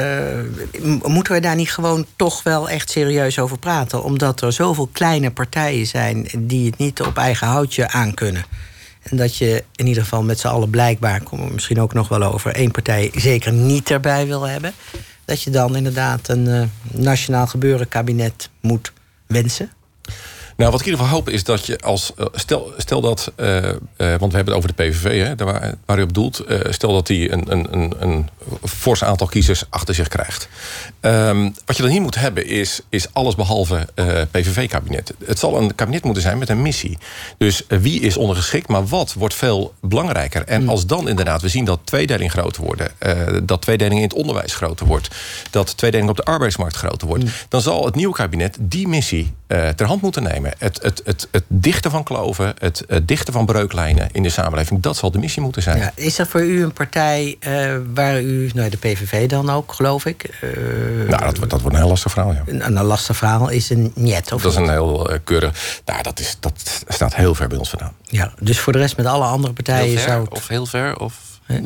moeten we daar niet gewoon toch wel echt serieus over praten? Omdat er zoveel kleine partijen zijn... die het niet op eigen houtje aankunnen. En dat je in ieder geval met z'n allen blijkbaar... komen we misschien ook nog wel over... 1 partij zeker niet erbij wil hebben... dat je dan inderdaad een nationaal gebeuren kabinet moet wensen? Nou, wat ik in ieder geval hoop is dat je als... Stel dat... want we hebben het over de PVV, hè, waar u op doelt. Stel dat die een fors aantal kiezers achter zich krijgt. Wat je dan hier moet hebben is alles behalve PVV-kabinet. Het zal een kabinet moeten zijn met een missie. Dus wie is ondergeschikt, maar wat wordt veel belangrijker. En als dan inderdaad we zien dat tweedeling groter wordt... dat tweedeling in het onderwijs groter wordt... dat tweedeling op de arbeidsmarkt groter wordt... dan zal het nieuwe kabinet die missie ter hand moeten nemen. Het dichten van kloven, het dichten van breuklijnen in de samenleving... dat zal de missie moeten zijn. Ja, is er voor u een partij waar u... de PVV dan ook, geloof ik? Nou, dat wordt een heel lastig verhaal, ja. Een lastig verhaal is een niet. Of dat is een heel keurig... Nou, dat staat heel ver bij ons vandaan. Ja, dus voor de rest met alle andere partijen heel ver, zou het... Of heel ver, of...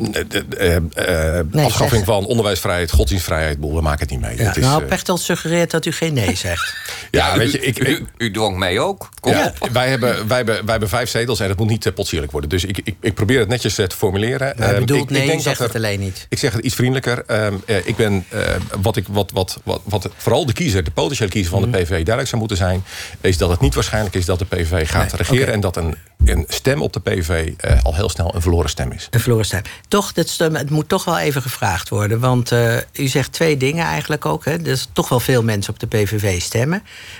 Afschaffing van onderwijswijsvrijheid, godsdienstvrijheid, we maken het niet mee. Ja, het is, nou, Pechtold suggereert dat u geen nee zegt. Ja, weet je, u dwong mij ook. Kom op. Wij hebben 5 zetels en het moet niet potsierlijk worden. Dus ik probeer het netjes te formuleren. Maar bedoelt nee, ik zeg het alleen niet. Ik zeg het iets vriendelijker. Ik ben, wat vooral de potentiële kiezer van de PVV duidelijk zou moeten zijn... is dat het niet waarschijnlijk is dat de PVV gaat regeren... Okay. En dat een stem op de PVV al heel snel een verloren stem is. Een verloren stem. Toch, het moet toch wel even gevraagd worden. Want u zegt 2 dingen eigenlijk ook. Hè. Er is toch wel veel mensen op de PVV stemmen.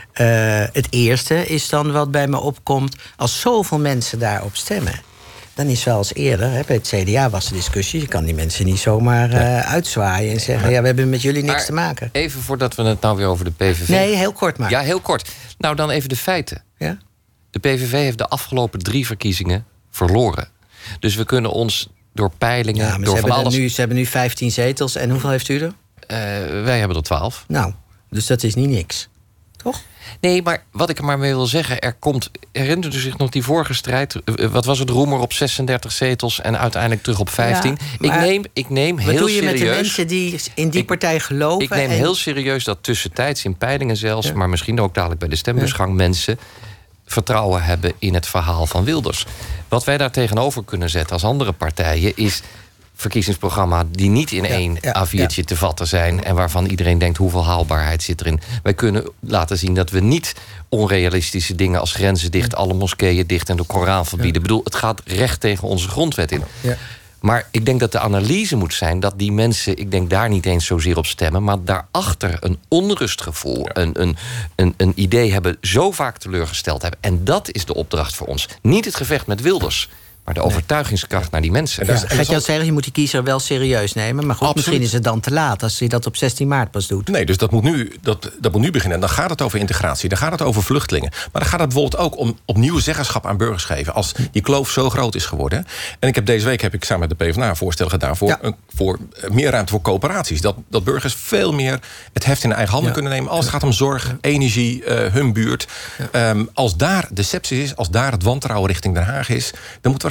Het eerste is dan wat bij me opkomt... als zoveel mensen daarop stemmen... dan is wel als eerder, hè, bij het CDA was de discussie... je kan die mensen niet zomaar uitzwaaien en zeggen... ja, we hebben met jullie niks te maken. Even voordat we het nou weer over de PVV... Nee, heel kort maar. Ja, heel kort. Nou, dan even de feiten. Ja? De PVV heeft de afgelopen 3 verkiezingen verloren. Dus we kunnen ons door peilingen... door van alles... Ze hebben nu 15 zetels. En hoeveel heeft u er? Wij hebben er 12. Nou, dus dat is niet niks. Toch? Nee, maar wat ik er maar mee wil zeggen... herinnert u zich nog die vorige strijd? Wat was het, Roemer op 36 zetels... en uiteindelijk terug op 15? Ja, ik neem heel serieus... Wat doe je met de mensen die in die partij geloven? Ik neem heel serieus dat tussentijds in peilingen zelfs... maar misschien ook dadelijk bij de stembusgang mensen... vertrouwen hebben in het verhaal van Wilders. Wat wij daar tegenover kunnen zetten als andere partijen... is verkiezingsprogramma die niet in één A4'tje te vatten zijn... en waarvan iedereen denkt hoeveel haalbaarheid zit erin. Wij kunnen laten zien dat we niet onrealistische dingen... als grenzen dicht, alle moskeeën dicht en de Koran verbieden. Ik bedoel, het gaat recht tegen onze grondwet in. Ja. Maar ik denk dat de analyse moet zijn dat die mensen... ik denk daar niet eens zozeer op stemmen... maar daarachter een onrustgevoel, een idee hebben... zo vaak teleurgesteld hebben. En dat is de opdracht voor ons. Niet het gevecht met Wilders... maar de overtuigingskracht naar die mensen. Gert-Jan Segers, je moet die kiezer wel serieus nemen. Maar goed, misschien is het dan te laat als hij dat op 16 maart pas doet. Nee, dus dat moet nu beginnen. En dan gaat het over integratie, dan gaat het over vluchtelingen. Maar dan gaat het bijvoorbeeld ook om opnieuw zeggenschap aan burgers geven. Als die kloof zo groot is geworden. En deze week heb ik samen met de PvdA een voorstel gedaan... voor meer ruimte voor coöperaties. Dat burgers veel meer het heft in eigen handen kunnen nemen... als het gaat om zorg, energie, hun buurt. Als daar de sepsis is, als daar het wantrouwen richting Den Haag is... dan moeten we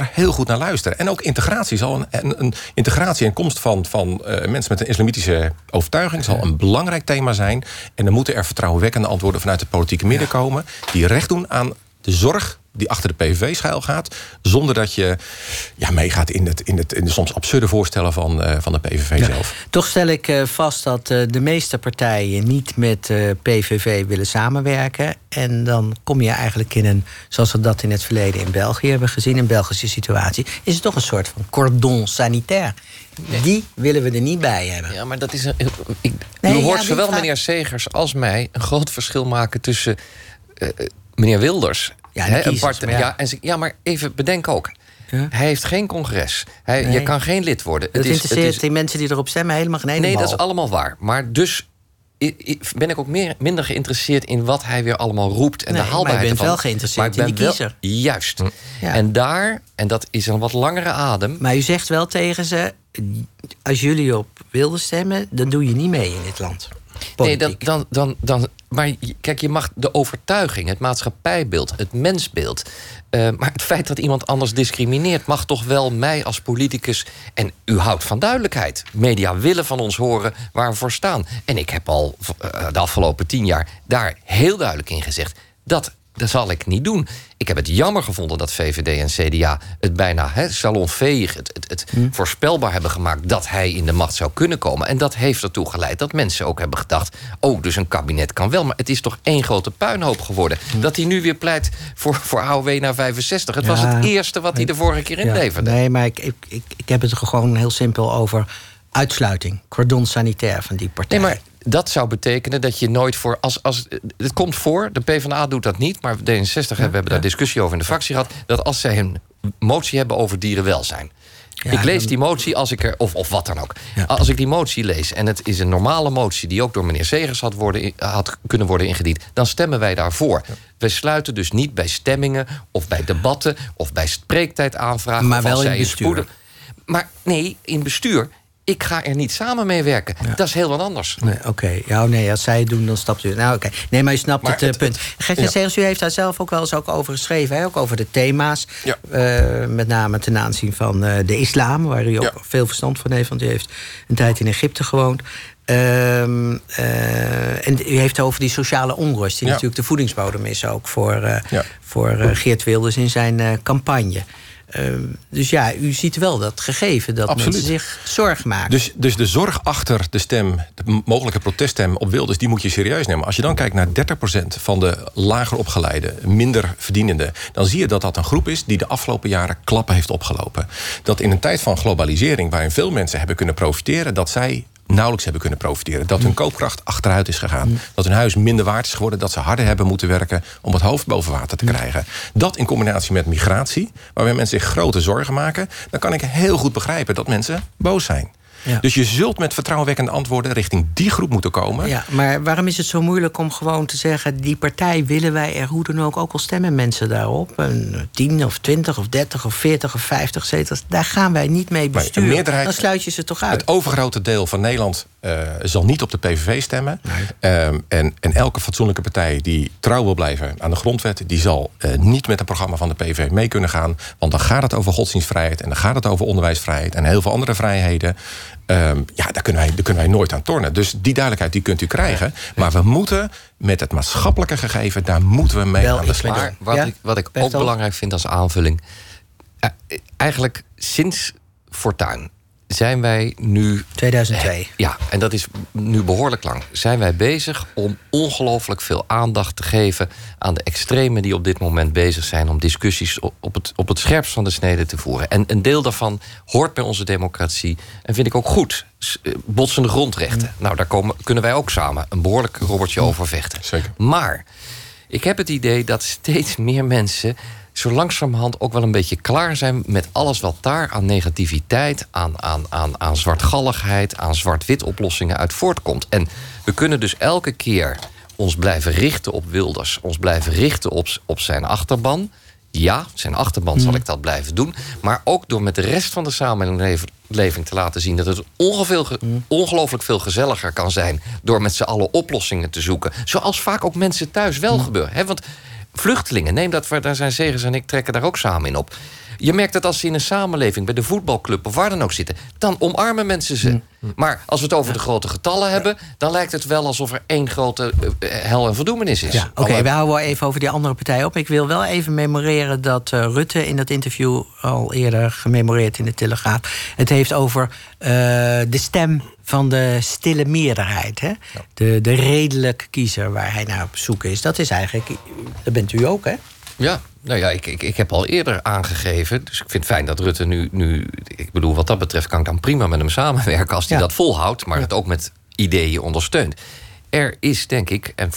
daar heel goed naar luisteren. En ook integratie zal een integratie en komst van mensen met een islamitische overtuiging zal een belangrijk thema zijn. En dan moeten er vertrouwenwekkende antwoorden vanuit het politieke midden komen die recht doen aan de zorg die achter de PVV schuil gaat, zonder dat je meegaat in de soms absurde voorstellen van de PVV zelf. Toch stel ik vast dat de meeste partijen niet met PVV willen samenwerken. En dan kom je eigenlijk in een, zoals we dat in het verleden in België hebben gezien, een Belgische situatie, is het toch een soort van cordon sanitaire. Die willen we er niet bij hebben. Ja, maar dat is u hoort zowel meneer Segers als mij een groot verschil maken tussen meneer Wilders. Maar even bedenk ook. Ja. Hij heeft geen congres. Je kan geen lid worden. Dat interesseert die mensen die erop stemmen helemaal geen ene bal. Nee, dat is allemaal waar. Maar dus ben ik ook minder geïnteresseerd in wat hij weer allemaal roept en de haalbaarheid ervan. Maar ik ben wel geïnteresseerd in die kiezer. Juist. Ja. En dat is een wat langere adem. Maar u zegt wel tegen ze, als jullie op wilden stemmen, dan doe je niet mee in dit land. Politiek. Nee, maar kijk, je mag de overtuiging, het maatschappijbeeld, het mensbeeld, maar het feit dat iemand anders discrimineert mag toch wel mij als politicus, en u houdt van duidelijkheid. Media willen van ons horen waar we voor staan. En ik heb al de afgelopen 10 jaar daar heel duidelijk in gezegd, dat zal ik niet doen. Ik heb het jammer gevonden dat VVD en CDA het bijna salonveeg, het voorspelbaar hebben gemaakt dat hij in de macht zou kunnen komen. En dat heeft ertoe geleid dat mensen ook hebben gedacht, dus een kabinet kan wel. Maar het is toch één grote puinhoop geworden. Dat hij nu weer pleit voor AOW naar 65. Het was het eerste wat hij de vorige keer inleverde. Nee, maar ik heb het er gewoon heel simpel over uitsluiting. Cordon sanitaire van die partij. Nee, maar dat zou betekenen dat je nooit voor... Het komt voor, de PvdA doet dat niet, maar D66 we hebben daar discussie over in de fractie gehad, dat als zij een motie hebben over dierenwelzijn. Ja, ik lees die motie als ik er... Of wat dan ook. Ja. Als ik die motie lees en het is een normale motie die ook door meneer Segers had kunnen worden ingediend, dan stemmen wij daarvoor. Ja. Wij sluiten dus niet bij stemmingen of bij debatten of bij spreektijd aanvragen. Maar wel in bestuur. Maar nee, in bestuur. Ik ga er niet samen mee werken. Ja. Dat is heel wat anders. Nee, oké. Als zij het doen, dan stapt u. Nou, oké. Nee, maar u snapt het punt. Gert Segers, u heeft daar zelf ook wel eens over geschreven. Ook over de thema's. Ja. Met name ten aanzien van de islam, waar u ook veel verstand van heeft. Want u heeft een tijd in Egypte gewoond. En u heeft over die sociale onrust, die natuurlijk de voedingsbodem is ook voor Geert Wilders in zijn campagne. Dus u ziet wel dat gegeven dat mensen zich zorgen maken. Dus de zorg achter de stem, de mogelijke proteststem op Wilders, die moet je serieus nemen. Als je dan kijkt naar 30% van de lager opgeleide, minder verdienenden, dan zie je dat dat een groep is die de afgelopen jaren klappen heeft opgelopen. Dat in een tijd van globalisering, waarin veel mensen hebben kunnen profiteren, dat zij nauwelijks hebben kunnen profiteren. Dat hun koopkracht achteruit is gegaan. Dat hun huis minder waard is geworden. Dat ze harder hebben moeten werken om het hoofd boven water te krijgen. Dat in combinatie met migratie, waarbij mensen zich grote zorgen maken, dan kan ik heel goed begrijpen dat mensen boos zijn. Ja. Dus je zult met vertrouwenwekkende antwoorden richting die groep moeten komen. Ja, maar waarom is het zo moeilijk om gewoon te zeggen, die partij willen wij er hoe dan ook al stemmen mensen daarop. 10 of 20 of 30 of 40 of 50 zetels. Daar gaan wij niet mee besturen. Dan sluit je ze toch uit. Het overgrote deel van Nederland zal niet op de PVV stemmen. Nee. En elke fatsoenlijke partij die trouw wil blijven aan de grondwet, die zal niet met het programma van de PVV mee kunnen gaan. Want dan gaat het over godsdienstvrijheid en dan gaat het over onderwijsvrijheid en heel veel andere vrijheden. Daar kunnen wij nooit aan tornen. Dus die duidelijkheid die kunt u krijgen. Maar we moeten met het maatschappelijke gegeven, daar moeten we mee aan de slag. Maar wat ik ook belangrijk vind als aanvulling, eigenlijk sinds Fortuyn zijn wij nu 2002. Ja, en dat is nu behoorlijk lang. Zijn wij bezig om ongelooflijk veel aandacht te geven aan de extremen die op dit moment bezig zijn om discussies op het scherpst van de snede te voeren. En een deel daarvan hoort bij onze democratie en vind ik ook goed. Botsende grondrechten. Nou, daar kunnen wij ook samen een behoorlijk robbertje over vechten. Zeker. Maar ik heb het idee dat steeds meer mensen zo langzamerhand ook wel een beetje klaar zijn met alles wat daar aan negativiteit, aan zwartgalligheid, aan zwart-wit oplossingen uit voortkomt. En we kunnen dus elke keer ons blijven richten op Wilders, ons blijven richten op zijn achterban. Ja, zijn achterban zal ik dat blijven doen. Maar ook door met de rest van de samenleving te laten zien dat het ongelooflijk veel gezelliger kan zijn door met z'n allen oplossingen te zoeken. Zoals vaak ook mensen thuis wel gebeuren. Want vluchtelingen, neem dat, daar zijn Segers en ik trekken daar ook samen in op. Je merkt dat als ze in een samenleving, bij de voetbalclub of waar dan ook zitten, dan omarmen mensen ze. Maar als we het over de grote getallen hebben, dan lijkt het wel alsof er één grote hel en verdoemenis is. Ja, Oké, we houden wel even over die andere partij op. Ik wil wel even memoreren dat Rutte in dat interview al eerder gememoreerd in de Telegraaf. Het heeft over de stem van de stille meerderheid. Hè? Ja. De redelijke kiezer waar hij naar op zoek is. Dat is eigenlijk, dat bent u ook, hè? Ja, nou ja, ik heb al eerder aangegeven, dus ik vind het fijn dat Rutte nu... Ik bedoel, wat dat betreft kan ik dan prima met hem samenwerken als hij dat volhoudt, maar het ook met ideeën ondersteunt. Er is, denk ik, en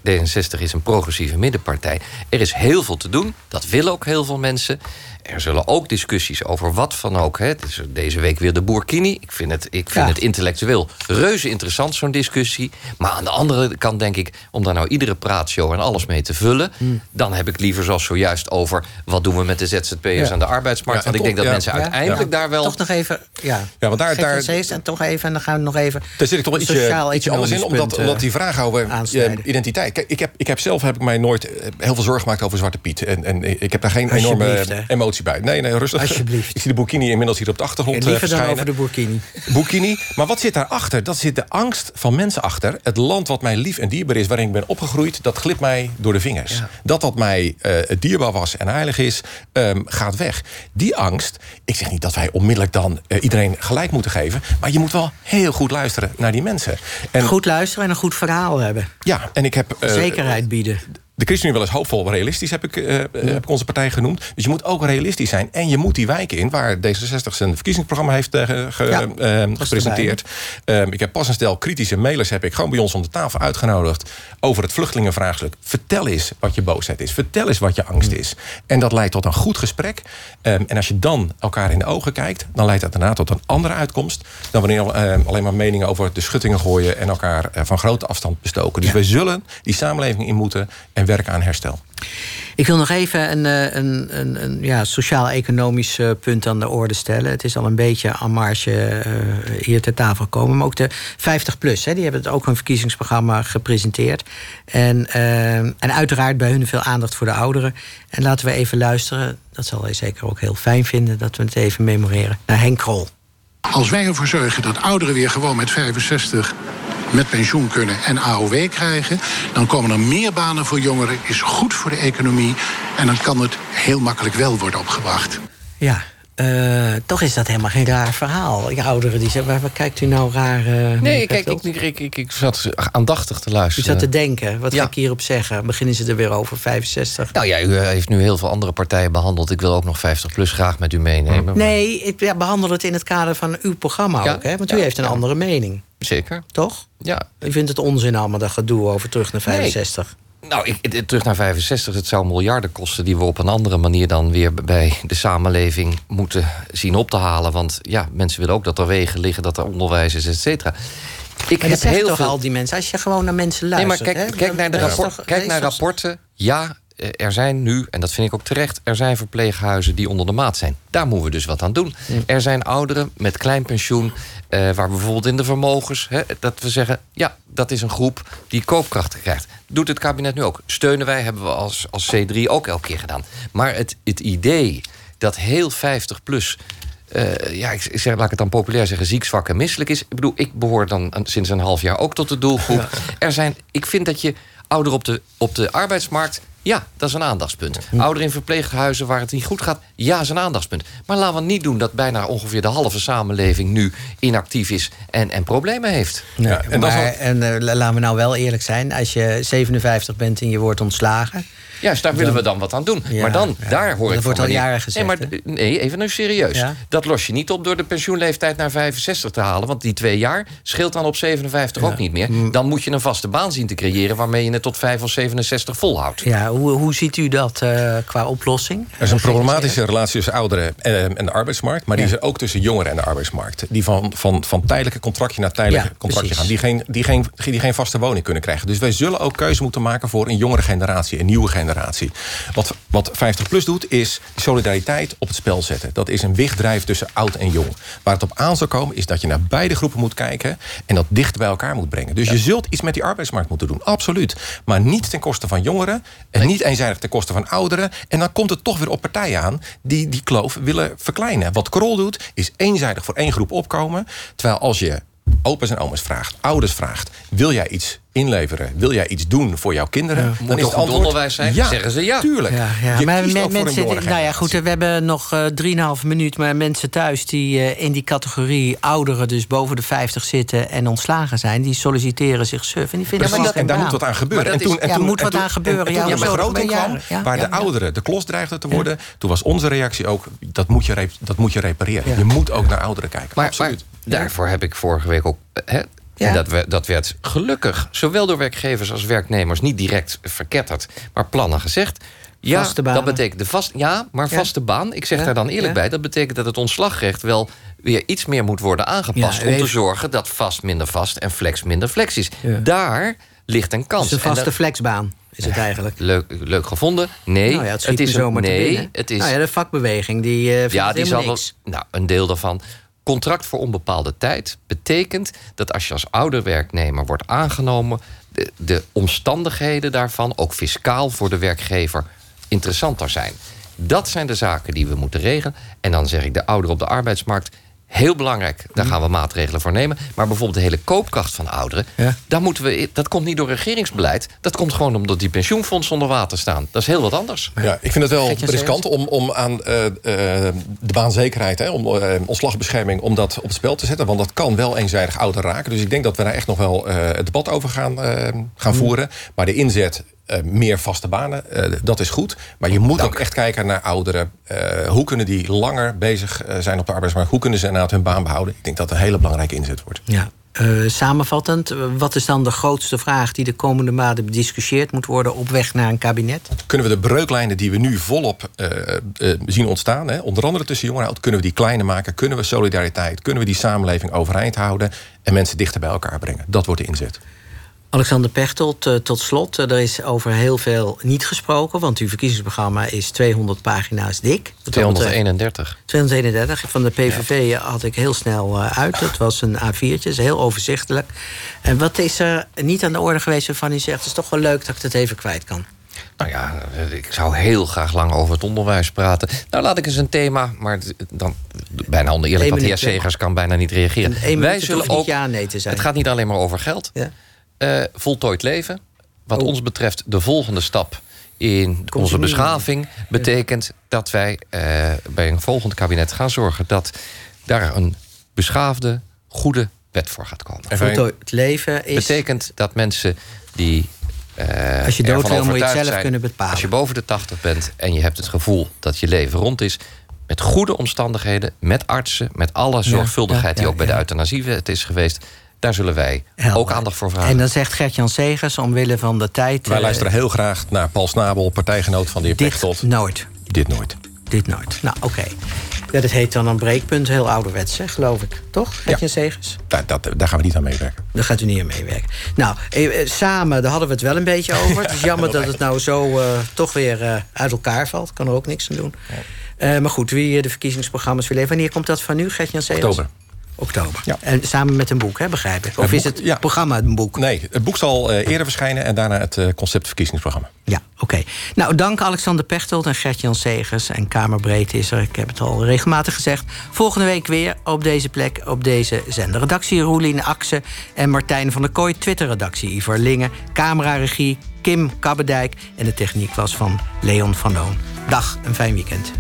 D66 is een progressieve middenpartij, er is heel veel te doen. Dat willen ook heel veel mensen. Er zullen ook discussies over wat van ook. Hè. Het is deze week weer de Burkini. Ik vind het intellectueel reuze interessant, zo'n discussie. Maar aan de andere kant denk ik, om daar nou iedere praatshow en alles mee te vullen, dan heb ik liever zoals zojuist over wat doen we met de ZZP'ers aan de arbeidsmarkt. Want ik denk dat mensen uiteindelijk daar wel... Toch nog even, want daar en toch even, en dan gaan we nog even... Daar zit ik toch iets anders in, omdat die vraag over identiteit... Kijk, heb ik mij nooit heel veel zorgen gemaakt over Zwarte Piet. En ik heb daar geen enorme emotie bij. Nee, rustig. Alsjeblieft. Ik zie de Burkini inmiddels hier op de achtergrond liever verschijnen. Dan over de Burkini. Maar wat zit daarachter? Dat zit de angst van mensen achter. Het land wat mij lief en dierbaar is, waarin ik ben opgegroeid, dat glipt mij door de vingers. Ja. Dat wat mij dierbaar was en heilig is, gaat weg. Die angst, ik zeg niet dat wij onmiddellijk dan iedereen gelijk moeten geven, maar je moet wel heel goed luisteren naar die mensen. En goed luisteren en een goed verhaal hebben. Ja, en ik heb... zekerheid bieden. De ChristenUnie wel eens hoopvol realistisch, heb ik onze partij genoemd. Dus je moet ook realistisch zijn. En je moet die wijken in, waar D66 zijn verkiezingsprogramma heeft gepresenteerd. Ik heb pas een stel kritische mailers heb ik gewoon bij ons om de tafel uitgenodigd over het vluchtelingenvraagstuk. Vertel eens wat je boosheid is. Vertel eens wat je angst is. En dat leidt tot een goed gesprek. En als je dan elkaar in de ogen kijkt, dan leidt dat daarna tot een andere uitkomst dan wanneer alleen maar meningen over de schuttingen gooien en elkaar van grote afstand bestoken. Dus wij zullen die samenleving in moeten en werken aan herstel. Ik wil nog even een sociaal-economisch punt aan de orde stellen. Het is al een beetje en marge hier ter tafel gekomen. Maar ook de 50PLUS, die hebben het ook een verkiezingsprogramma gepresenteerd. En uiteraard bij hun veel aandacht voor de ouderen. En laten we even luisteren, dat zal hij zeker ook heel fijn vinden, dat we het even memoreren, naar Henk Krol. Als wij ervoor zorgen dat ouderen weer gewoon met 65 met pensioen kunnen en AOW krijgen, dan komen er meer banen voor jongeren, is goed voor de economie en dan kan het heel makkelijk wel worden opgebracht. Ja, toch is dat helemaal geen raar verhaal. Je ouderen die zeggen, waar kijkt u nou raar? Nee, kijk, ik zat aandachtig te luisteren. U zat te denken, wat ga ik hierop zeggen? Beginnen ze er weer over 65? Nou ja, u heeft nu heel veel andere partijen behandeld. Ik wil ook nog 50PLUS graag met u meenemen. Nee, ik behandel het in het kader van uw programma ook, hè? Want u heeft een andere mening. Zeker. Toch? Ja. U vindt het onzin allemaal, dat gedoe over terug naar 65? Nee. Nou, terug naar 65, het zou miljarden kosten die we op een andere manier dan weer bij de samenleving moeten zien op te halen. Want ja, mensen willen ook dat er wegen liggen, dat er onderwijs is, et cetera. Ik heb heel toch veel... al die mensen, als je gewoon naar mensen luistert. Nee, maar kijk naar rapporten. Ja, er zijn nu, en dat vind ik ook terecht, er zijn verpleeghuizen die onder de maat zijn. Daar moeten we dus wat aan doen. Er zijn ouderen met klein pensioen, waar bijvoorbeeld in de vermogens, dat we zeggen, ja, dat is een groep die koopkracht krijgt. Doet het kabinet nu ook. Steunen wij, hebben we als C3 ook elke keer gedaan. Maar het idee dat heel 50PLUS... laat ik het dan populair zeggen, ziek, zwak en misselijk is. Ik bedoel, ik behoor dan sinds een half jaar ook tot de doelgroep. Ja. Ik vind dat je ouderen op de arbeidsmarkt, ja, dat is een aandachtspunt. Ouderen in verpleeghuizen waar het niet goed gaat, ja, is een aandachtspunt. Maar laten we niet doen dat bijna ongeveer de halve samenleving nu inactief is en problemen heeft. Ja, laten we nou wel eerlijk zijn, als je 57 bent en je wordt ontslagen, juist, daar willen we dan wat aan doen. Ja, maar daar hoor ik dat wordt al jaren gezegd. Nee, even nu serieus. Ja? Dat los je niet op door de pensioenleeftijd naar 65 te halen. Want die 2 jaar scheelt dan op 57 ook niet meer. Dan moet je een vaste baan zien te creëren waarmee je het tot 5 of 67 volhoudt. Ja, hoe ziet u dat qua oplossing? Er is een problematische relatie tussen ouderen en de arbeidsmarkt. Maar die is er ook tussen jongeren en de arbeidsmarkt. Die van tijdelijke contractje naar tijdelijke contractje gaan. Die geen vaste woning kunnen krijgen. Dus wij zullen ook keuze moeten maken voor een jongere generatie, een nieuwe generatie. generatie. Wat 50PLUS doet, is solidariteit op het spel zetten. Dat is een wegdrijf tussen oud en jong. Waar het op aan zal komen, is dat je naar beide groepen moet kijken en dat dicht bij elkaar moet brengen. Dus je zult iets met die arbeidsmarkt moeten doen, absoluut. Maar niet ten koste van jongeren en niet eenzijdig ten koste van ouderen. En dan komt het toch weer op partijen aan die kloof willen verkleinen. Wat Krol doet, is eenzijdig voor één groep opkomen. Terwijl als je opa's en oma's vraagt, ouders vraagt, wil jij iets inleveren, wil jij iets doen voor jouw kinderen, dan is het antwoord onderwijs zijn, zeggen ze ja. Tuurlijk. Ja. Maar goed, we hebben nog 3,5 minuut, maar mensen thuis die in die categorie ouderen, dus boven de 50 zitten en ontslagen zijn, die solliciteren zich suf. En die vinden en daar moet wat aan gebeuren. En toen de begroting kwam, waar de ouderen de klos dreigden te worden, toen was onze reactie ook, dat moet je repareren. Je moet ook naar ouderen kijken. Maar absoluut. Daarvoor heb ik vorige week ook... En dat werd gelukkig, zowel door werkgevers als werknemers, niet direct verketterd, maar plannen gezegd. Ja, dat betekent vaste baan. Ik zeg daar dan eerlijk bij. Dat betekent dat het ontslagrecht wel weer iets meer moet worden aangepast om te zorgen dat vast minder vast en flex minder flex is. Ja. Daar ligt een kans. Dus een vaste flexbaan is het eigenlijk. Leuk gevonden. Nee, het is de vakbeweging die zal niks. Een deel daarvan. Contract voor onbepaalde tijd betekent dat als je als ouder werknemer wordt aangenomen, de omstandigheden daarvan, ook fiscaal voor de werkgever, interessanter zijn. Dat zijn de zaken die we moeten regelen. En dan zeg ik de ouderen op de arbeidsmarkt, heel belangrijk, daar gaan we maatregelen voor nemen. Maar bijvoorbeeld de hele koopkracht van ouderen, dat komt niet door regeringsbeleid. Dat komt gewoon omdat die pensioenfondsen onder water staan. Dat is heel wat anders. Ja, ik vind het wel riskant om aan de baanzekerheid, ontslagbescherming, om dat op het spel te zetten. Want dat kan wel eenzijdig ouderen raken. Dus ik denk dat we daar echt nog wel het debat over gaan voeren. Maar de inzet, meer vaste banen, dat is goed. Maar je moet ook echt kijken naar ouderen. Hoe kunnen die langer bezig zijn op de arbeidsmarkt? Hoe kunnen ze inderdaad hun baan behouden? Ik denk dat een hele belangrijke inzet wordt. Ja. Samenvattend, wat is dan de grootste vraag die de komende maanden bediscussieerd moet worden op weg naar een kabinet? Kunnen we de breuklijnen die we nu volop zien ontstaan, onder andere tussen jong en oud, kunnen we die kleiner maken? Kunnen we solidariteit, kunnen we die samenleving overeind houden en mensen dichter bij elkaar brengen? Dat wordt de inzet. Alexander Pechtold, tot slot. Er is over heel veel niet gesproken, want uw verkiezingsprogramma is 200 pagina's dik. 231. 231. Van de PVV had ik heel snel uit. Het was een A4'tje, is heel overzichtelijk. En wat is er niet aan de orde geweest waarvan u zegt, het is toch wel leuk dat ik het even kwijt kan? Nou ja, ik zou heel graag lang over het onderwijs praten. Nou, laat ik eens een thema, maar dan bijna oneerlijk, want de heer Segers kan bijna niet reageren. Wij zullen ook nee te zijn. Het gaat niet alleen maar over geld. Ja. Voltooid leven. Wat ons betreft de volgende stap in onze beschaving betekent dat wij bij een volgend kabinet gaan zorgen dat daar een beschaafde, goede wet voor gaat komen. Voltooid leven is... betekent dat mensen die als je dood wil, moet je het zelf kunnen bepalen. Als je boven de 80 bent en je hebt het gevoel dat je leven rond is, met goede omstandigheden, met artsen, met alle zorgvuldigheid die ook bij de euthanasiewet is geweest, daar zullen wij ook aandacht voor vragen. En dan zegt Gert-Jan Segers, omwille van de tijd... Wij luisteren heel graag naar Paul Snabel, partijgenoot van de heer Pechtold. Dit nooit. Dit nooit. Nou, oké. Ja, dat heet dan een breekpunt, heel ouderwets, geloof ik. Toch, Gert-Jan Segers? Daar gaan we niet aan meewerken. Daar gaat u niet aan meewerken. Nou, samen, daar hadden we het wel een beetje over. Het is jammer dat het nou zo toch weer uit elkaar valt. Kan er ook niks aan doen. Maar goed, wie de verkiezingsprogramma's wil leven. Wanneer komt dat van u, Gert-Jan Segers? Oktober. Ja. En samen met een boek, begrijp ik? Of is het programma een boek? Nee, het boek zal eerder verschijnen en daarna het conceptverkiezingsprogramma. Ja, oké. Nou, dank Alexander Pechtold en Gert-Jan Segers. En Kamerbreed is er, ik heb het al regelmatig gezegd, volgende week weer op deze plek, op deze zender. Redactie Roelien Akse en Martijn van der Kooi. Twitter-redactie Ivar Lingen. Cameraregie Kim Kabbedijk. En de techniek was van Leon van Loon. Dag, een fijn weekend.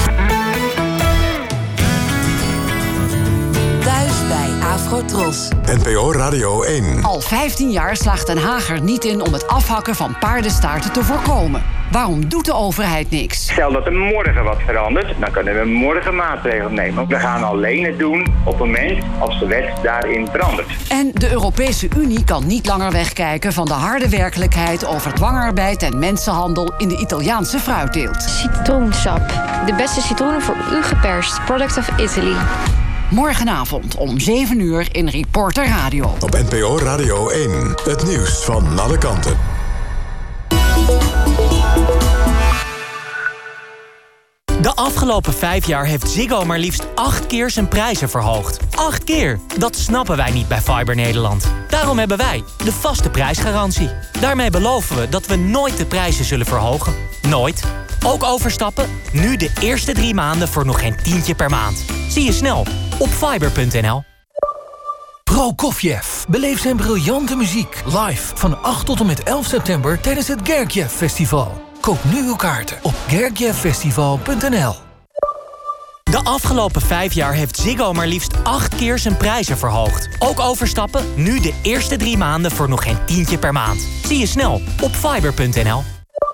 Afrotros. NPO Radio 1. Al 15 jaar slaagt Den Haag er niet in om het afhakken van paardenstaarten te voorkomen. Waarom doet de overheid niks? Stel dat er morgen wat verandert, dan kunnen we morgen maatregelen nemen. We gaan alleen het doen op het moment als de wet daarin verandert. En de Europese Unie kan niet langer wegkijken van de harde werkelijkheid over dwangarbeid en mensenhandel in de Italiaanse fruitteelt. Citroensap. De beste citroenen voor u geperst. Product of Italy. Morgenavond om 7 uur in Reporter Radio. Op NPO Radio 1. Het nieuws van alle kanten. De afgelopen 5 jaar heeft Ziggo maar liefst 8 keer zijn prijzen verhoogd. 8 keer! Dat snappen wij niet bij Fiber Nederland. Daarom hebben wij de vaste prijsgarantie. Daarmee beloven we dat we nooit de prijzen zullen verhogen. Nooit. Ook overstappen? Nu de eerste 3 maanden voor nog geen tientje per maand. Zie je snel op fiber.nl. Prokofjev. Beleef zijn briljante muziek live van 8 tot en met 11 september tijdens het Gergiev Festival. Koop nu uw kaarten op gergievfestival.nl. De afgelopen 5 jaar heeft Ziggo maar liefst 8 keer zijn prijzen verhoogd. Ook overstappen? Nu de eerste 3 maanden voor nog geen tientje per maand. Zie je snel op fiber.nl.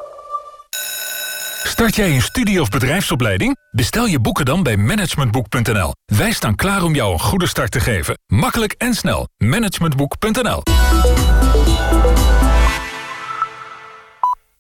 Start jij een studie- of bedrijfsopleiding? Bestel je boeken dan bij managementboek.nl. Wij staan klaar om jou een goede start te geven. Makkelijk en snel. Managementboek.nl.